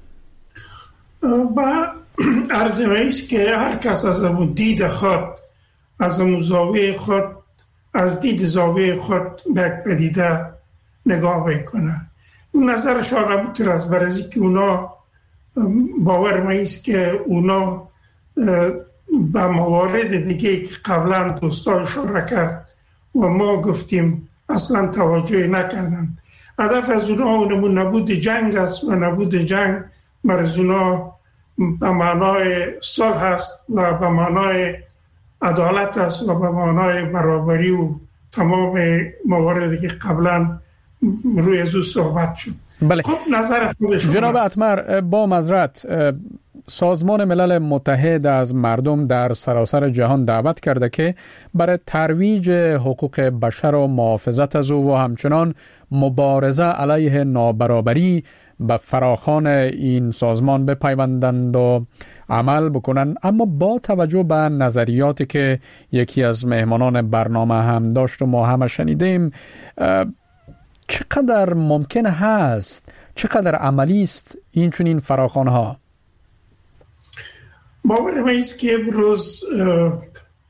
با عرض است که هر کس از اون دید خود، از اون زاویه خود، از دید زاویه خود به پدیده نگاه بکنه. اون نظرش آقا بطور است برای که اونا باور ما است که اونا به موارد دیگه که قبلا دوستا اشاره کرد و ما گفتیم اصلا توجه نکردن. هدف از اونا نبود جنگ است و نبود جنگ برای اونا به معنای صلح است و به معنای عدالت است و به معنای برابری و تمام مواردی که قبلا روی از او صحبت شد. بله. خب نظر خودشون جناب اتمر، با معذرت، سازمان ملل متحد از مردم در سراسر جهان دعوت کرده که برای ترویج حقوق بشر و محافظت از او و همچنان مبارزه علیه نابرابری به فراخوان این سازمان بپیوندند و عمل بکنند. اما با توجه به نظریاتی که یکی از مهمانان برنامه هم داشت و ما هم شنیدیم، چقدر ممکن هست، چقدر عملی است این چنین فراخوان ها؟ باور من است که امروز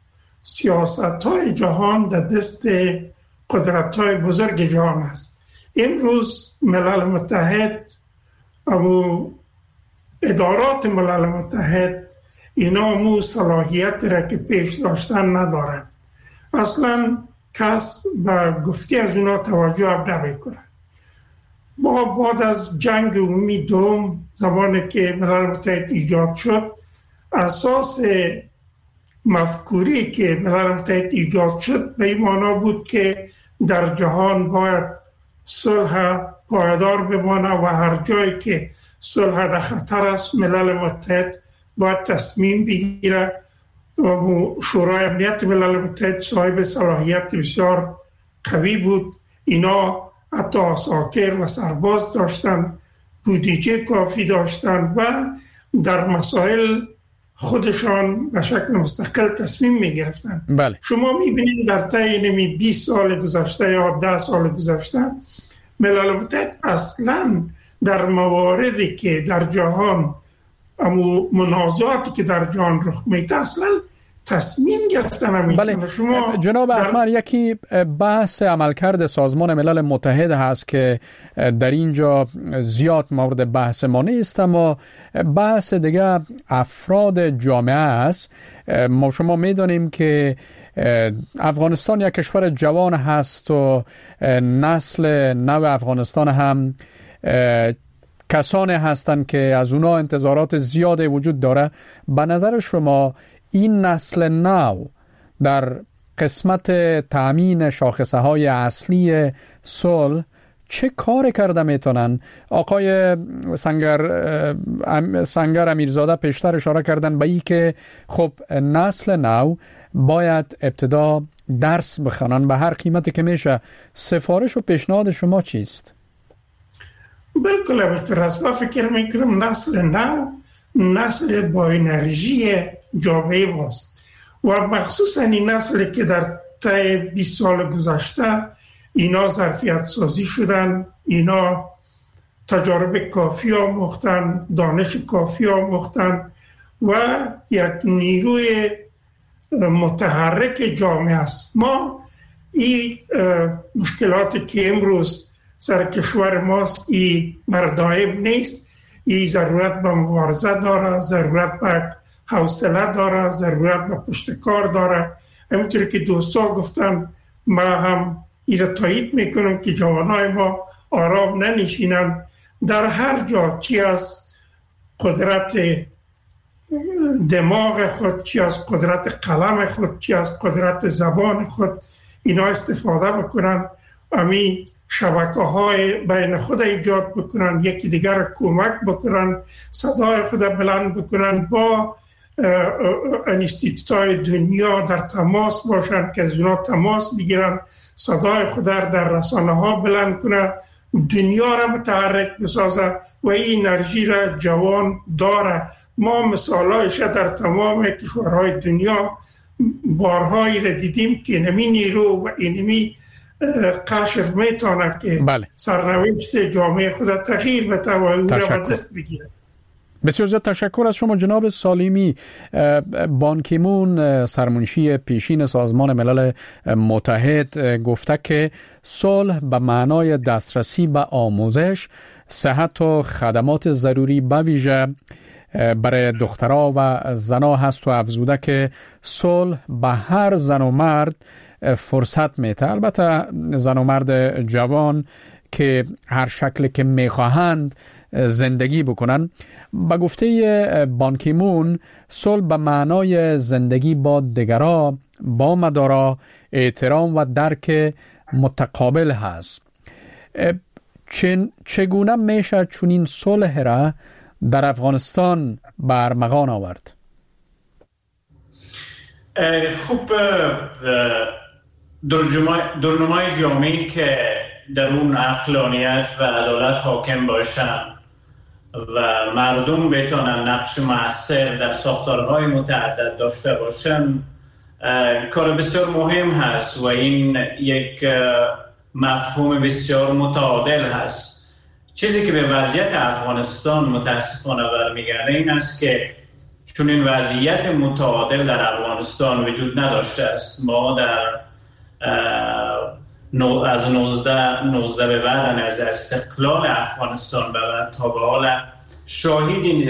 سیاست های جهان در دست قدرت های بزرگ جهان است. امروز ملل متحد و ادارات ملل متحد اینا مو صلاحیت را که پیش داشتن ندارن. اصلا کس به گفته از اونا توجه نمی کنن. بعد از جنگ عمومی دوم زمانی که ملل متحد ایجاد شد، اساس مفکوری که ملل متحد ایجاد شد به این معنا بود که در جهان باید صلح پایدار بمانه و هر جایی که صلح در خطر است ملل متحد باید تصمیم بگیره. شورای امنیت ملل متحد صاحب صلاحیت بسیار قوی بود. اینا حتی عساکر و سرباز داشتن، بودجه کافی داشتن و در مسائل خودشان به شکل مستقل تصمیم می گرفتن. بله. شما می بینید در طی 20 سال گذشته یا 10 سال گذشته ملل متحد اصلا در مواردی که در جهان منازعاتی که در جهان رخ میده اصلا تصمیم گرفتن نمیتونه. بله. شما جناب احمد، یکی بحث عملکرد سازمان ملل متحد هست که در اینجا زیاد مورد بحث ما نیست، اما بحث دیگه افراد جامعه است. ما شما میدانیم که افغانستان یک کشور جوان هست و نسل نو افغانستان هم کسانی هستند که از اونا انتظارات زیاده وجود داره. به نظر شما این نسل نو در قسمت تأمین شاخصه های اصلی صلح چه کار کرده میتونن؟ آقای سنگر امیرزاده پیشتر اشاره کردن به این که خب نسل نو باید ابتدا درس بخونن به هر قیمتی که میشه. سفارش و پیشنهاد شما چیست؟ بالکل همینطور است. من فکر میکنم نسل نو نسل با انرژی جامعه ماست و مخصوصا این نسل که در طی 20 سال گذشته اینا ظرفیت سازی شدن، اینا تجارب کافی آموختن، دانش کافی آموختن و یک نیروی متحرک جامعه است. ما این مشکلاتی که امروز سر کشور ماست این مردائم نیست. این ضرورت به مبارزه داره، ضرورت به حوصله داره، ضرورت به پشتکار داره. همینطوری که دوستا گفتن ما هم این را تایید میکنم که جوانای ما آرام ننشینن. در هر جا چی از قدرت دماغ خود، چی از قدرت قلم خود، چی از قدرت زبان خود اینا استفاده بکنن، امی شبکه‌های بین خود ایجاد بکنن، یکی دیگر را کمک بکنن، صدای خود بلند بکنن، با انستیتوت‌های دنیا در تماس باشن که از اونا تماس بگیرن، صدای خود در رسانه‌ها بلند کنن، دنیا را متحرک بسازه و این انرژی را جوان داره. ما مثالایش در تمام کشورهای دنیا بارهایی را دیدیم که نمی نیرو و اینمی قشر میتونه که بله. سرنوشت جامعه خود تغییر بده و او را به دست بگیره. بسیار زیاد تشکر از شما جناب سالیمی. بان کی مون سرمنشی پیشین سازمان ملل متحد گفته که صلح به معنای دسترسی به آموزش، صحت و خدمات ضروری به ویژه برای دخترها و زنها هست و افزوده که صلح به هر زن و مرد فرصت میده. البته زن و مرد جوان که هر شکل که میخواهند زندگی بکنن. با گفته بان کی مون صلح به معنای زندگی با دیگران با مدارا احترام و درک متقابل هست. چگونه میشه چنین صلح را در افغانستان برمغان آورد؟ خوب درنمای جامعی که در اون عقلانیت و عدالت حاکم باشن و مردم بتونن نقش مؤثر در ساختارهای متعدد داشته باشن کار بسیار مهم هست و این یک مفهوم بسیار متعادل هست. چیزی که به وضعیت افغانستان متاسفانه برمیگرده این است که چون این وضعیت متعادل در افغانستان وجود نداشته است. ما در از 19 به بعد از استقلال افغانستان به بعد تا به حال شاهد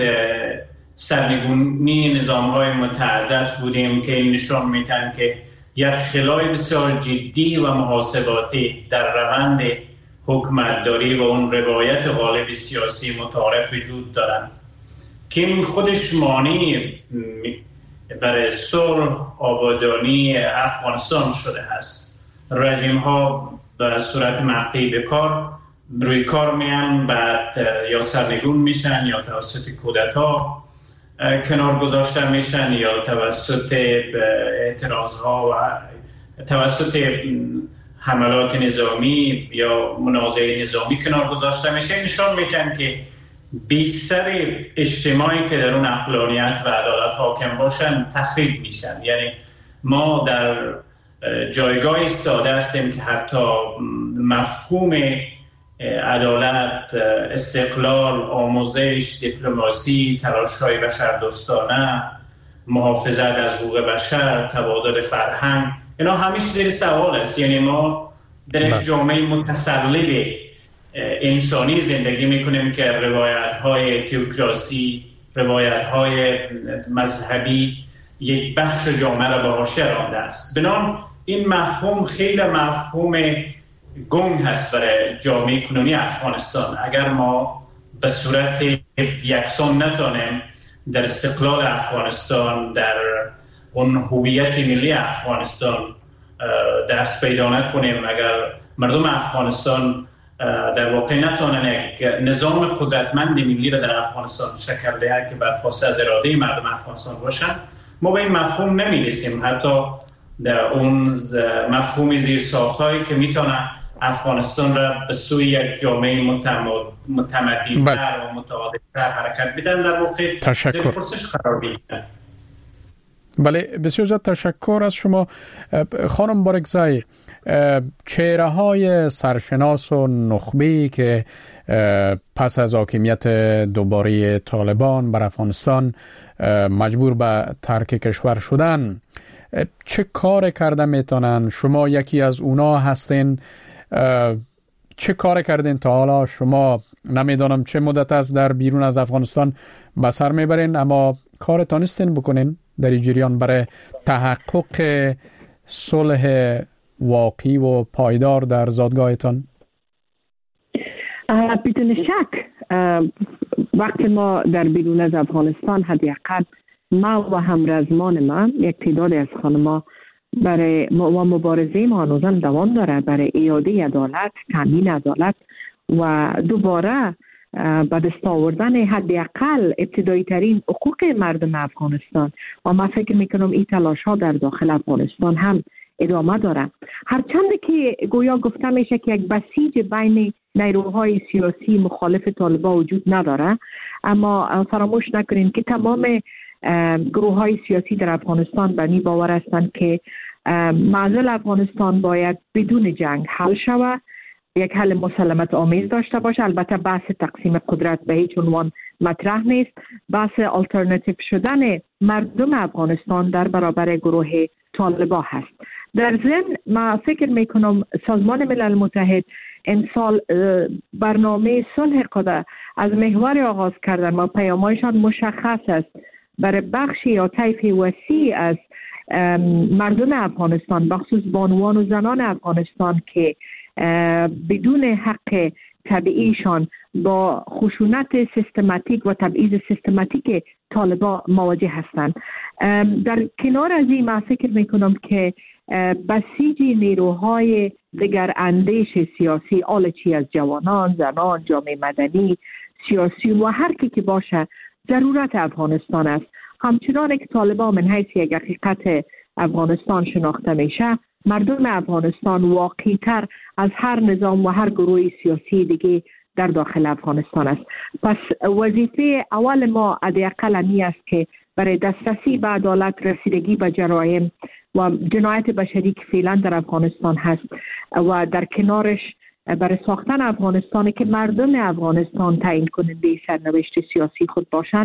سرنگونی نظام‌های متعدد بودیم که این نشان میدن که یک خلای بسیار جدی و محاسباتی در روند حکومتداری و اون روایت غالب سیاسی متعارف وجود دارن که این خودش مانع برای صلح آبادانی افغانستان شده است. رژیم ها به صورت مقطعی به کار روی کار میان، بعد یا سرنگون میشن یا توسط کودتا کنار گذاشته میشن یا توسط اعتراض ها و توسط حملات نظامی یا منازعه نظامی کنار گذاشته میشه. نشان میدن که بیشتر اجتماعی که در اون عقلانیت و عدالت حاکم باشن تخریب میشن. یعنی ما در جایگاه ایستاده هستیم که حتی مفهوم عدالت، استقلال، آموزش، دیپلماسی، تلاش‌های بشردوستانه، محافظت از حقوق بشر، تبادل فرهنگ، اینا همیشه زیر سوال است. یعنی ما در یک جامعه متسلب انسانی زندگی میکنیم که روایت‌های تئوکراسی، روایت‌های مذهبی یک بخش جامعه را به حاشیه رانده است. بنابراین این مفهوم خیلی مفهوم گنگ هست برای جامعه کنونی افغانستان. اگر ما به صورت یکسان نتونیم در استقلال افغانستان، در اون هویت ملی افغانستان دست پیدا نکنیم، اگر مردم افغانستان در واقع نتونن یک نظام قدرتمند ملی را در افغانستان شکل دهند که برخواسته از اراده مردم افغانستان باشن، ما به این مفهوم نمیرسیم. حتی در اون مفهوم زیرساخت‌هایی که میتونه افغانستان را به سوی یک جامعه متمدن‌تر و متعادل‌تر حرکت بدن، در واقع زیر پرسش قرار بگیرن. بله، بسیار زیاد تشکر از شما خانم بارکزای. چهره های سرشناس و نخبه‌ای که پس از حاکمیت دوباره طالبان بر افغانستان مجبور به ترک کشور شدن، چه کار کرده میتونن؟ شما یکی از اونا هستین. چه کار کردین تا حالا؟ شما نمیدانم چه مدت از در بیرون از افغانستان به سر میبرین، اما کار تانستین بکنین در این جریان برای تحقق صلح واقعی و پایدار در زادگاهتان؟ بدون شک وقتی ما در بیرون از افغانستان، حداقل ما و همرزمان من، یک تعداد از خانم‌ها برای و مبارزه ما هنوزم دوام داره برای اعاده عدالت، تامین عدالت و دوباره به دست آوردن حداقل ابتدایی ترین حقوق مردم افغانستان. و من فکر میکنم این تلاش ها در داخل افغانستان هم ادامه داره. هرچند که گویا گفته میشه که یک بسیج بین نیروهای سیاسی مخالف طالبان وجود نداره، اما فراموش نکنیم که تمام گروه های سیاسی در افغانستان به این باور هستند که معضل افغانستان باید بدون جنگ حل شود، یک حل مسالمت آمیز داشته باشه. البته بحث تقسیم قدرت به هیچ عنوان مطرح نیست. بحث آلترناتیو شدن مردم افغانستان در برابر گروه طالبان هست. در ضمن ما فکر میکنم سازمان ملل متحد امسال برنامه صلح قدر از محور آغاز کردن و پیام‌هایشان مشخص است برای بخشی یا طیف وسیع از مردم افغانستان، بخصوص بانوان و زنان افغانستان که بدون حق طبیعیشان با خشونت سیستماتیک و تبعیض سیستماتیک طالبان مواجه هستند. در کنار از این من فکر میکنم که بسیج نیروهای دیگر اندیش سیاسی، آلچی از جوانان، زنان، جامعه مدنی، سیاسی و هر کی که باشه ضرورت افغانستان است. همچنان که طالبان من حیث یک حقیقت افغانستان شناخته میشه، مردم افغانستان واقعی تر از هر نظام و هر گروه سیاسی دیگه در داخل افغانستان است. پس وظیفه اول ما حداقل این است که برای دسترسی به عدالت، رسیدگی به جرایم و جنایت بشری که فعلا در افغانستان هست و در کنارش برای ساختن افغانستان که مردم افغانستان تعیین کننده سرنوشت سیاسی خود باشند،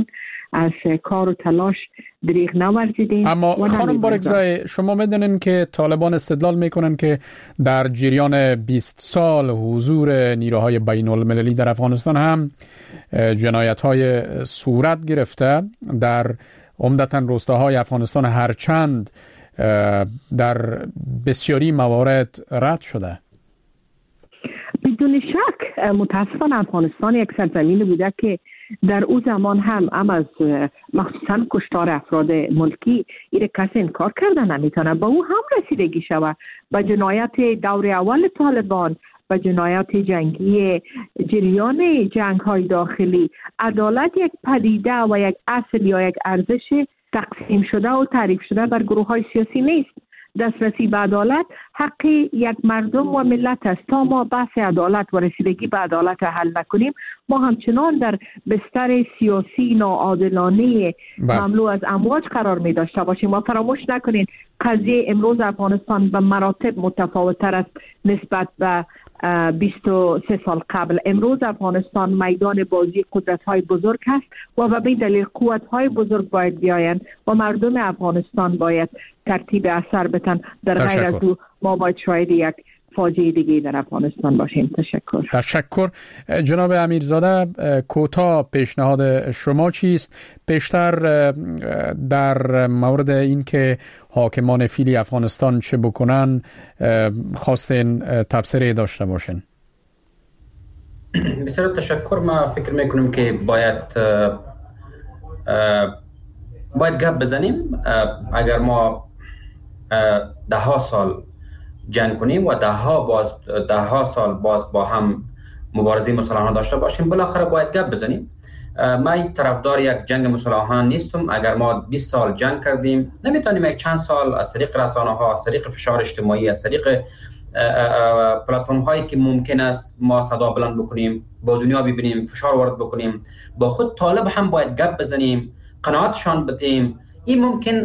از کار و تلاش دریغ نورزیدیم. اما خانم بارگزای، شما میدونین که طالبان استدلال میکنن که در جریان 20 سال حضور نیروهای بین المللی در افغانستان هم جنایت‌های صورت گرفته در عمدتاً روستاهای افغانستان، هرچند در بسیاری موارد رد شده. بدون شک متاسفانه افغانستان یک سرزمین بوده که در او زمان هم از مخصوصا کشتار افراد ملکی این کسی انکار کرده نمیتونه. با او هم رسیدگی شود به جنایت دور اول طالبان، به جنایات جنگی جریان جنگ های داخلی. عدالت یک پدیده و یک اصل یا یک ارزش تقسیم شده و تعریف شده بر گروه های سیاسی نیست. دسترسی به عدالت حق یک مردم و ملت است. تا ما بحث عدالت و رسیدگی به عدالت حل نکنیم، ما همچنان در بستر سیاسی ناعادلانه مملو از امواج قرار می داشته باشیم. و فراموش نکنین قضیه امروز افغانستان به مراتب متفاوت‌تر است نسبت به 23 سال قبل. امروز افغانستان میدان بازی قدرت‌های بزرگ است و به دلیل قوت‌های بزرگ باید بیایند و مردم افغانستان باید ترتیب اثر بتن. در غیر از او ما باید شاید یک فاجعه دیگه در افغانستان باشیم. تشکر. جناب امیرزاده، کوتاه پیشنهاد شما چیست؟ پیشتر در مورد این که حاکمان فعلی افغانستان چه بکنن خواستین تبصره داشته باشین. بسیار تشکر. ما فکر میکنم که باید گپ بزنیم. اگر ما 10 سال جنگ کنیم و 10 سال باز با هم مبارزه مسلحانه داشته باشیم، بالاخره باید گپ بزنیم. من طرفدار یک جنگ مسلحانه نیستم. اگر ما 20 سال جنگ کردیم، نمیتونیم یک چند سال از طریق رسانه ها، از طریق فشار اجتماعی، از طریق پلتفرم هایی که ممکن است ما صدا بلند بکنیم، با دنیا ببینیم، فشار وارد بکنیم. با خود طالب هم باید گپ بزنیم، قناعتشان بدیم. این ممکن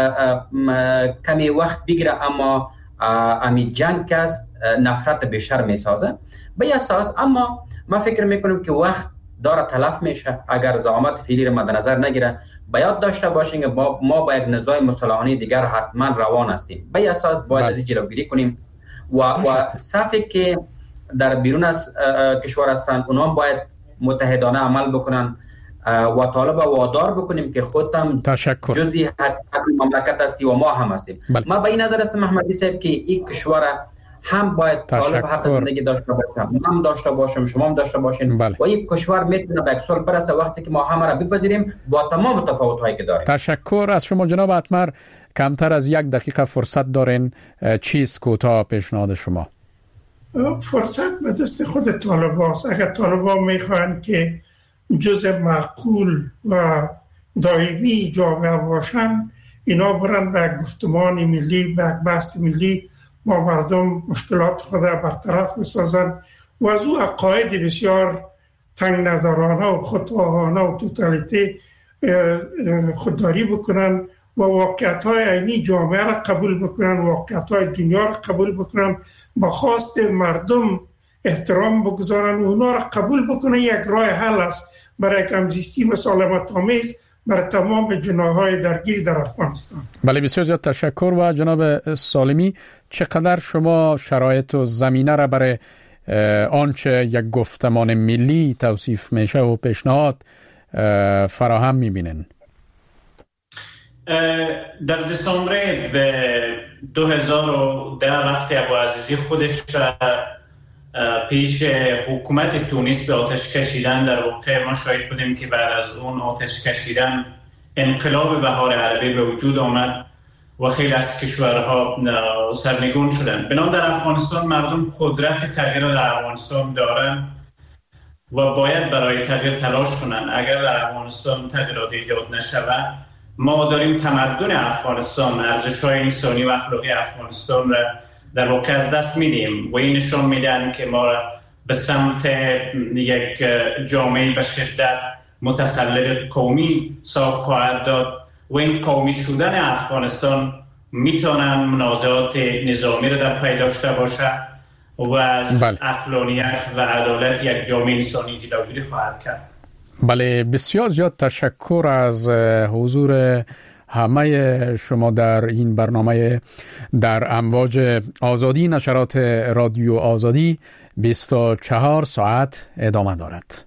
کمی وقت بگیره، اما امی جنگ است نفرت بیشتر میسازه به اساس. اما ما فکر میکنیم که وقت داره تلف میشه اگر زعامت فعلی را مد نظر نگیره. باید داشته باشیم که ما با یک نزاع مسلحانه دیگر حتما روان هستیم. به اساس باید از این جلوگیری کنیم و صفی که در بیرون از کشور هستند اونها باید متحدانه عمل بکنن و طالب وادار بکنیم که خودم جزئی حق مملکت هستی و ما هم هستیم. ما به این نظر هستم محمدی صاحب که این کشور هم باید طالب حق زندگی داشته باشه، ما هم داشته باشیم، شما هم داشته باشین. و این کشور میتونه به اکسال برسه وقتی که ما همه را بپذیریم با تمام تفاوت‌هایی که داریم. تشکر از شما جناب اتمر. کمتر از 1 دقیقه فرصت دارین. چیست کوتاه پیشنهاد شما؟ فرصت به دست خود طالباست. اگر طالبا میخوان که جزء معقول و دائمی جامعه باشن، اینا برن به گفتمان ملی، به بحث ملی با مردم مشکلات خود برطرف بسازن و از او عقاید بسیار تنگ نظرانه و خودخواهانه و توتالیته خودداری بکنن و واقعیت‌های عینی جامعه را قبول بکنن، واقعیت‌های دنیا را قبول بکنن، با خواست مردم احترام بگذارن و اونا را قبول بکنن. یک راه حل است برای همزیستی مسالمت‌آمیز برای تمام جناح‌های درگیر در افغانستان. بله، بسیار زیاد تشکر. و جناب سالمی، چقدر شما شرایط و زمینه را برای آنچه یک گفتمان ملی توصیف میشه و پیشنهاد فراهم میبینن؟ در دسامبر به 2010 وقتی ابوعزیزی خودش پیش حکومت تونس به آتش کشیدن، در واقع ما شاهد بودیم که بعد از اون آتش کشیدن انقلاب بهار عربی به وجود آمد و خیلی از کشورها سرنگون شدند. بنابراین در افغانستان مردم قدرت تغییر در افغانستان دارن و باید برای تغییر تلاش کنن. اگر در افغانستان تغییرات ایجاد نشود، ما داریم تمدن افغانستان، ارزش‌های انسانی و اخلاقی افغانستان را در واقع از دست میدیم و این نشان میدن که ما را به سمت یک جامعه به شدت متسلط قومی ساق خواهد داد و این قومی شدن افغانستان میتونن منازعات نظامی را در پی داشته باشه و از عقلانیت و عدالت یک جامعه انسانی جلوگیری خواهد کرد. بله، بسیار زیاد تشکر از حضور همه شما در این برنامه در امواج آزادی. نشرات رادیو آزادی 24 ساعت ادامه دارد.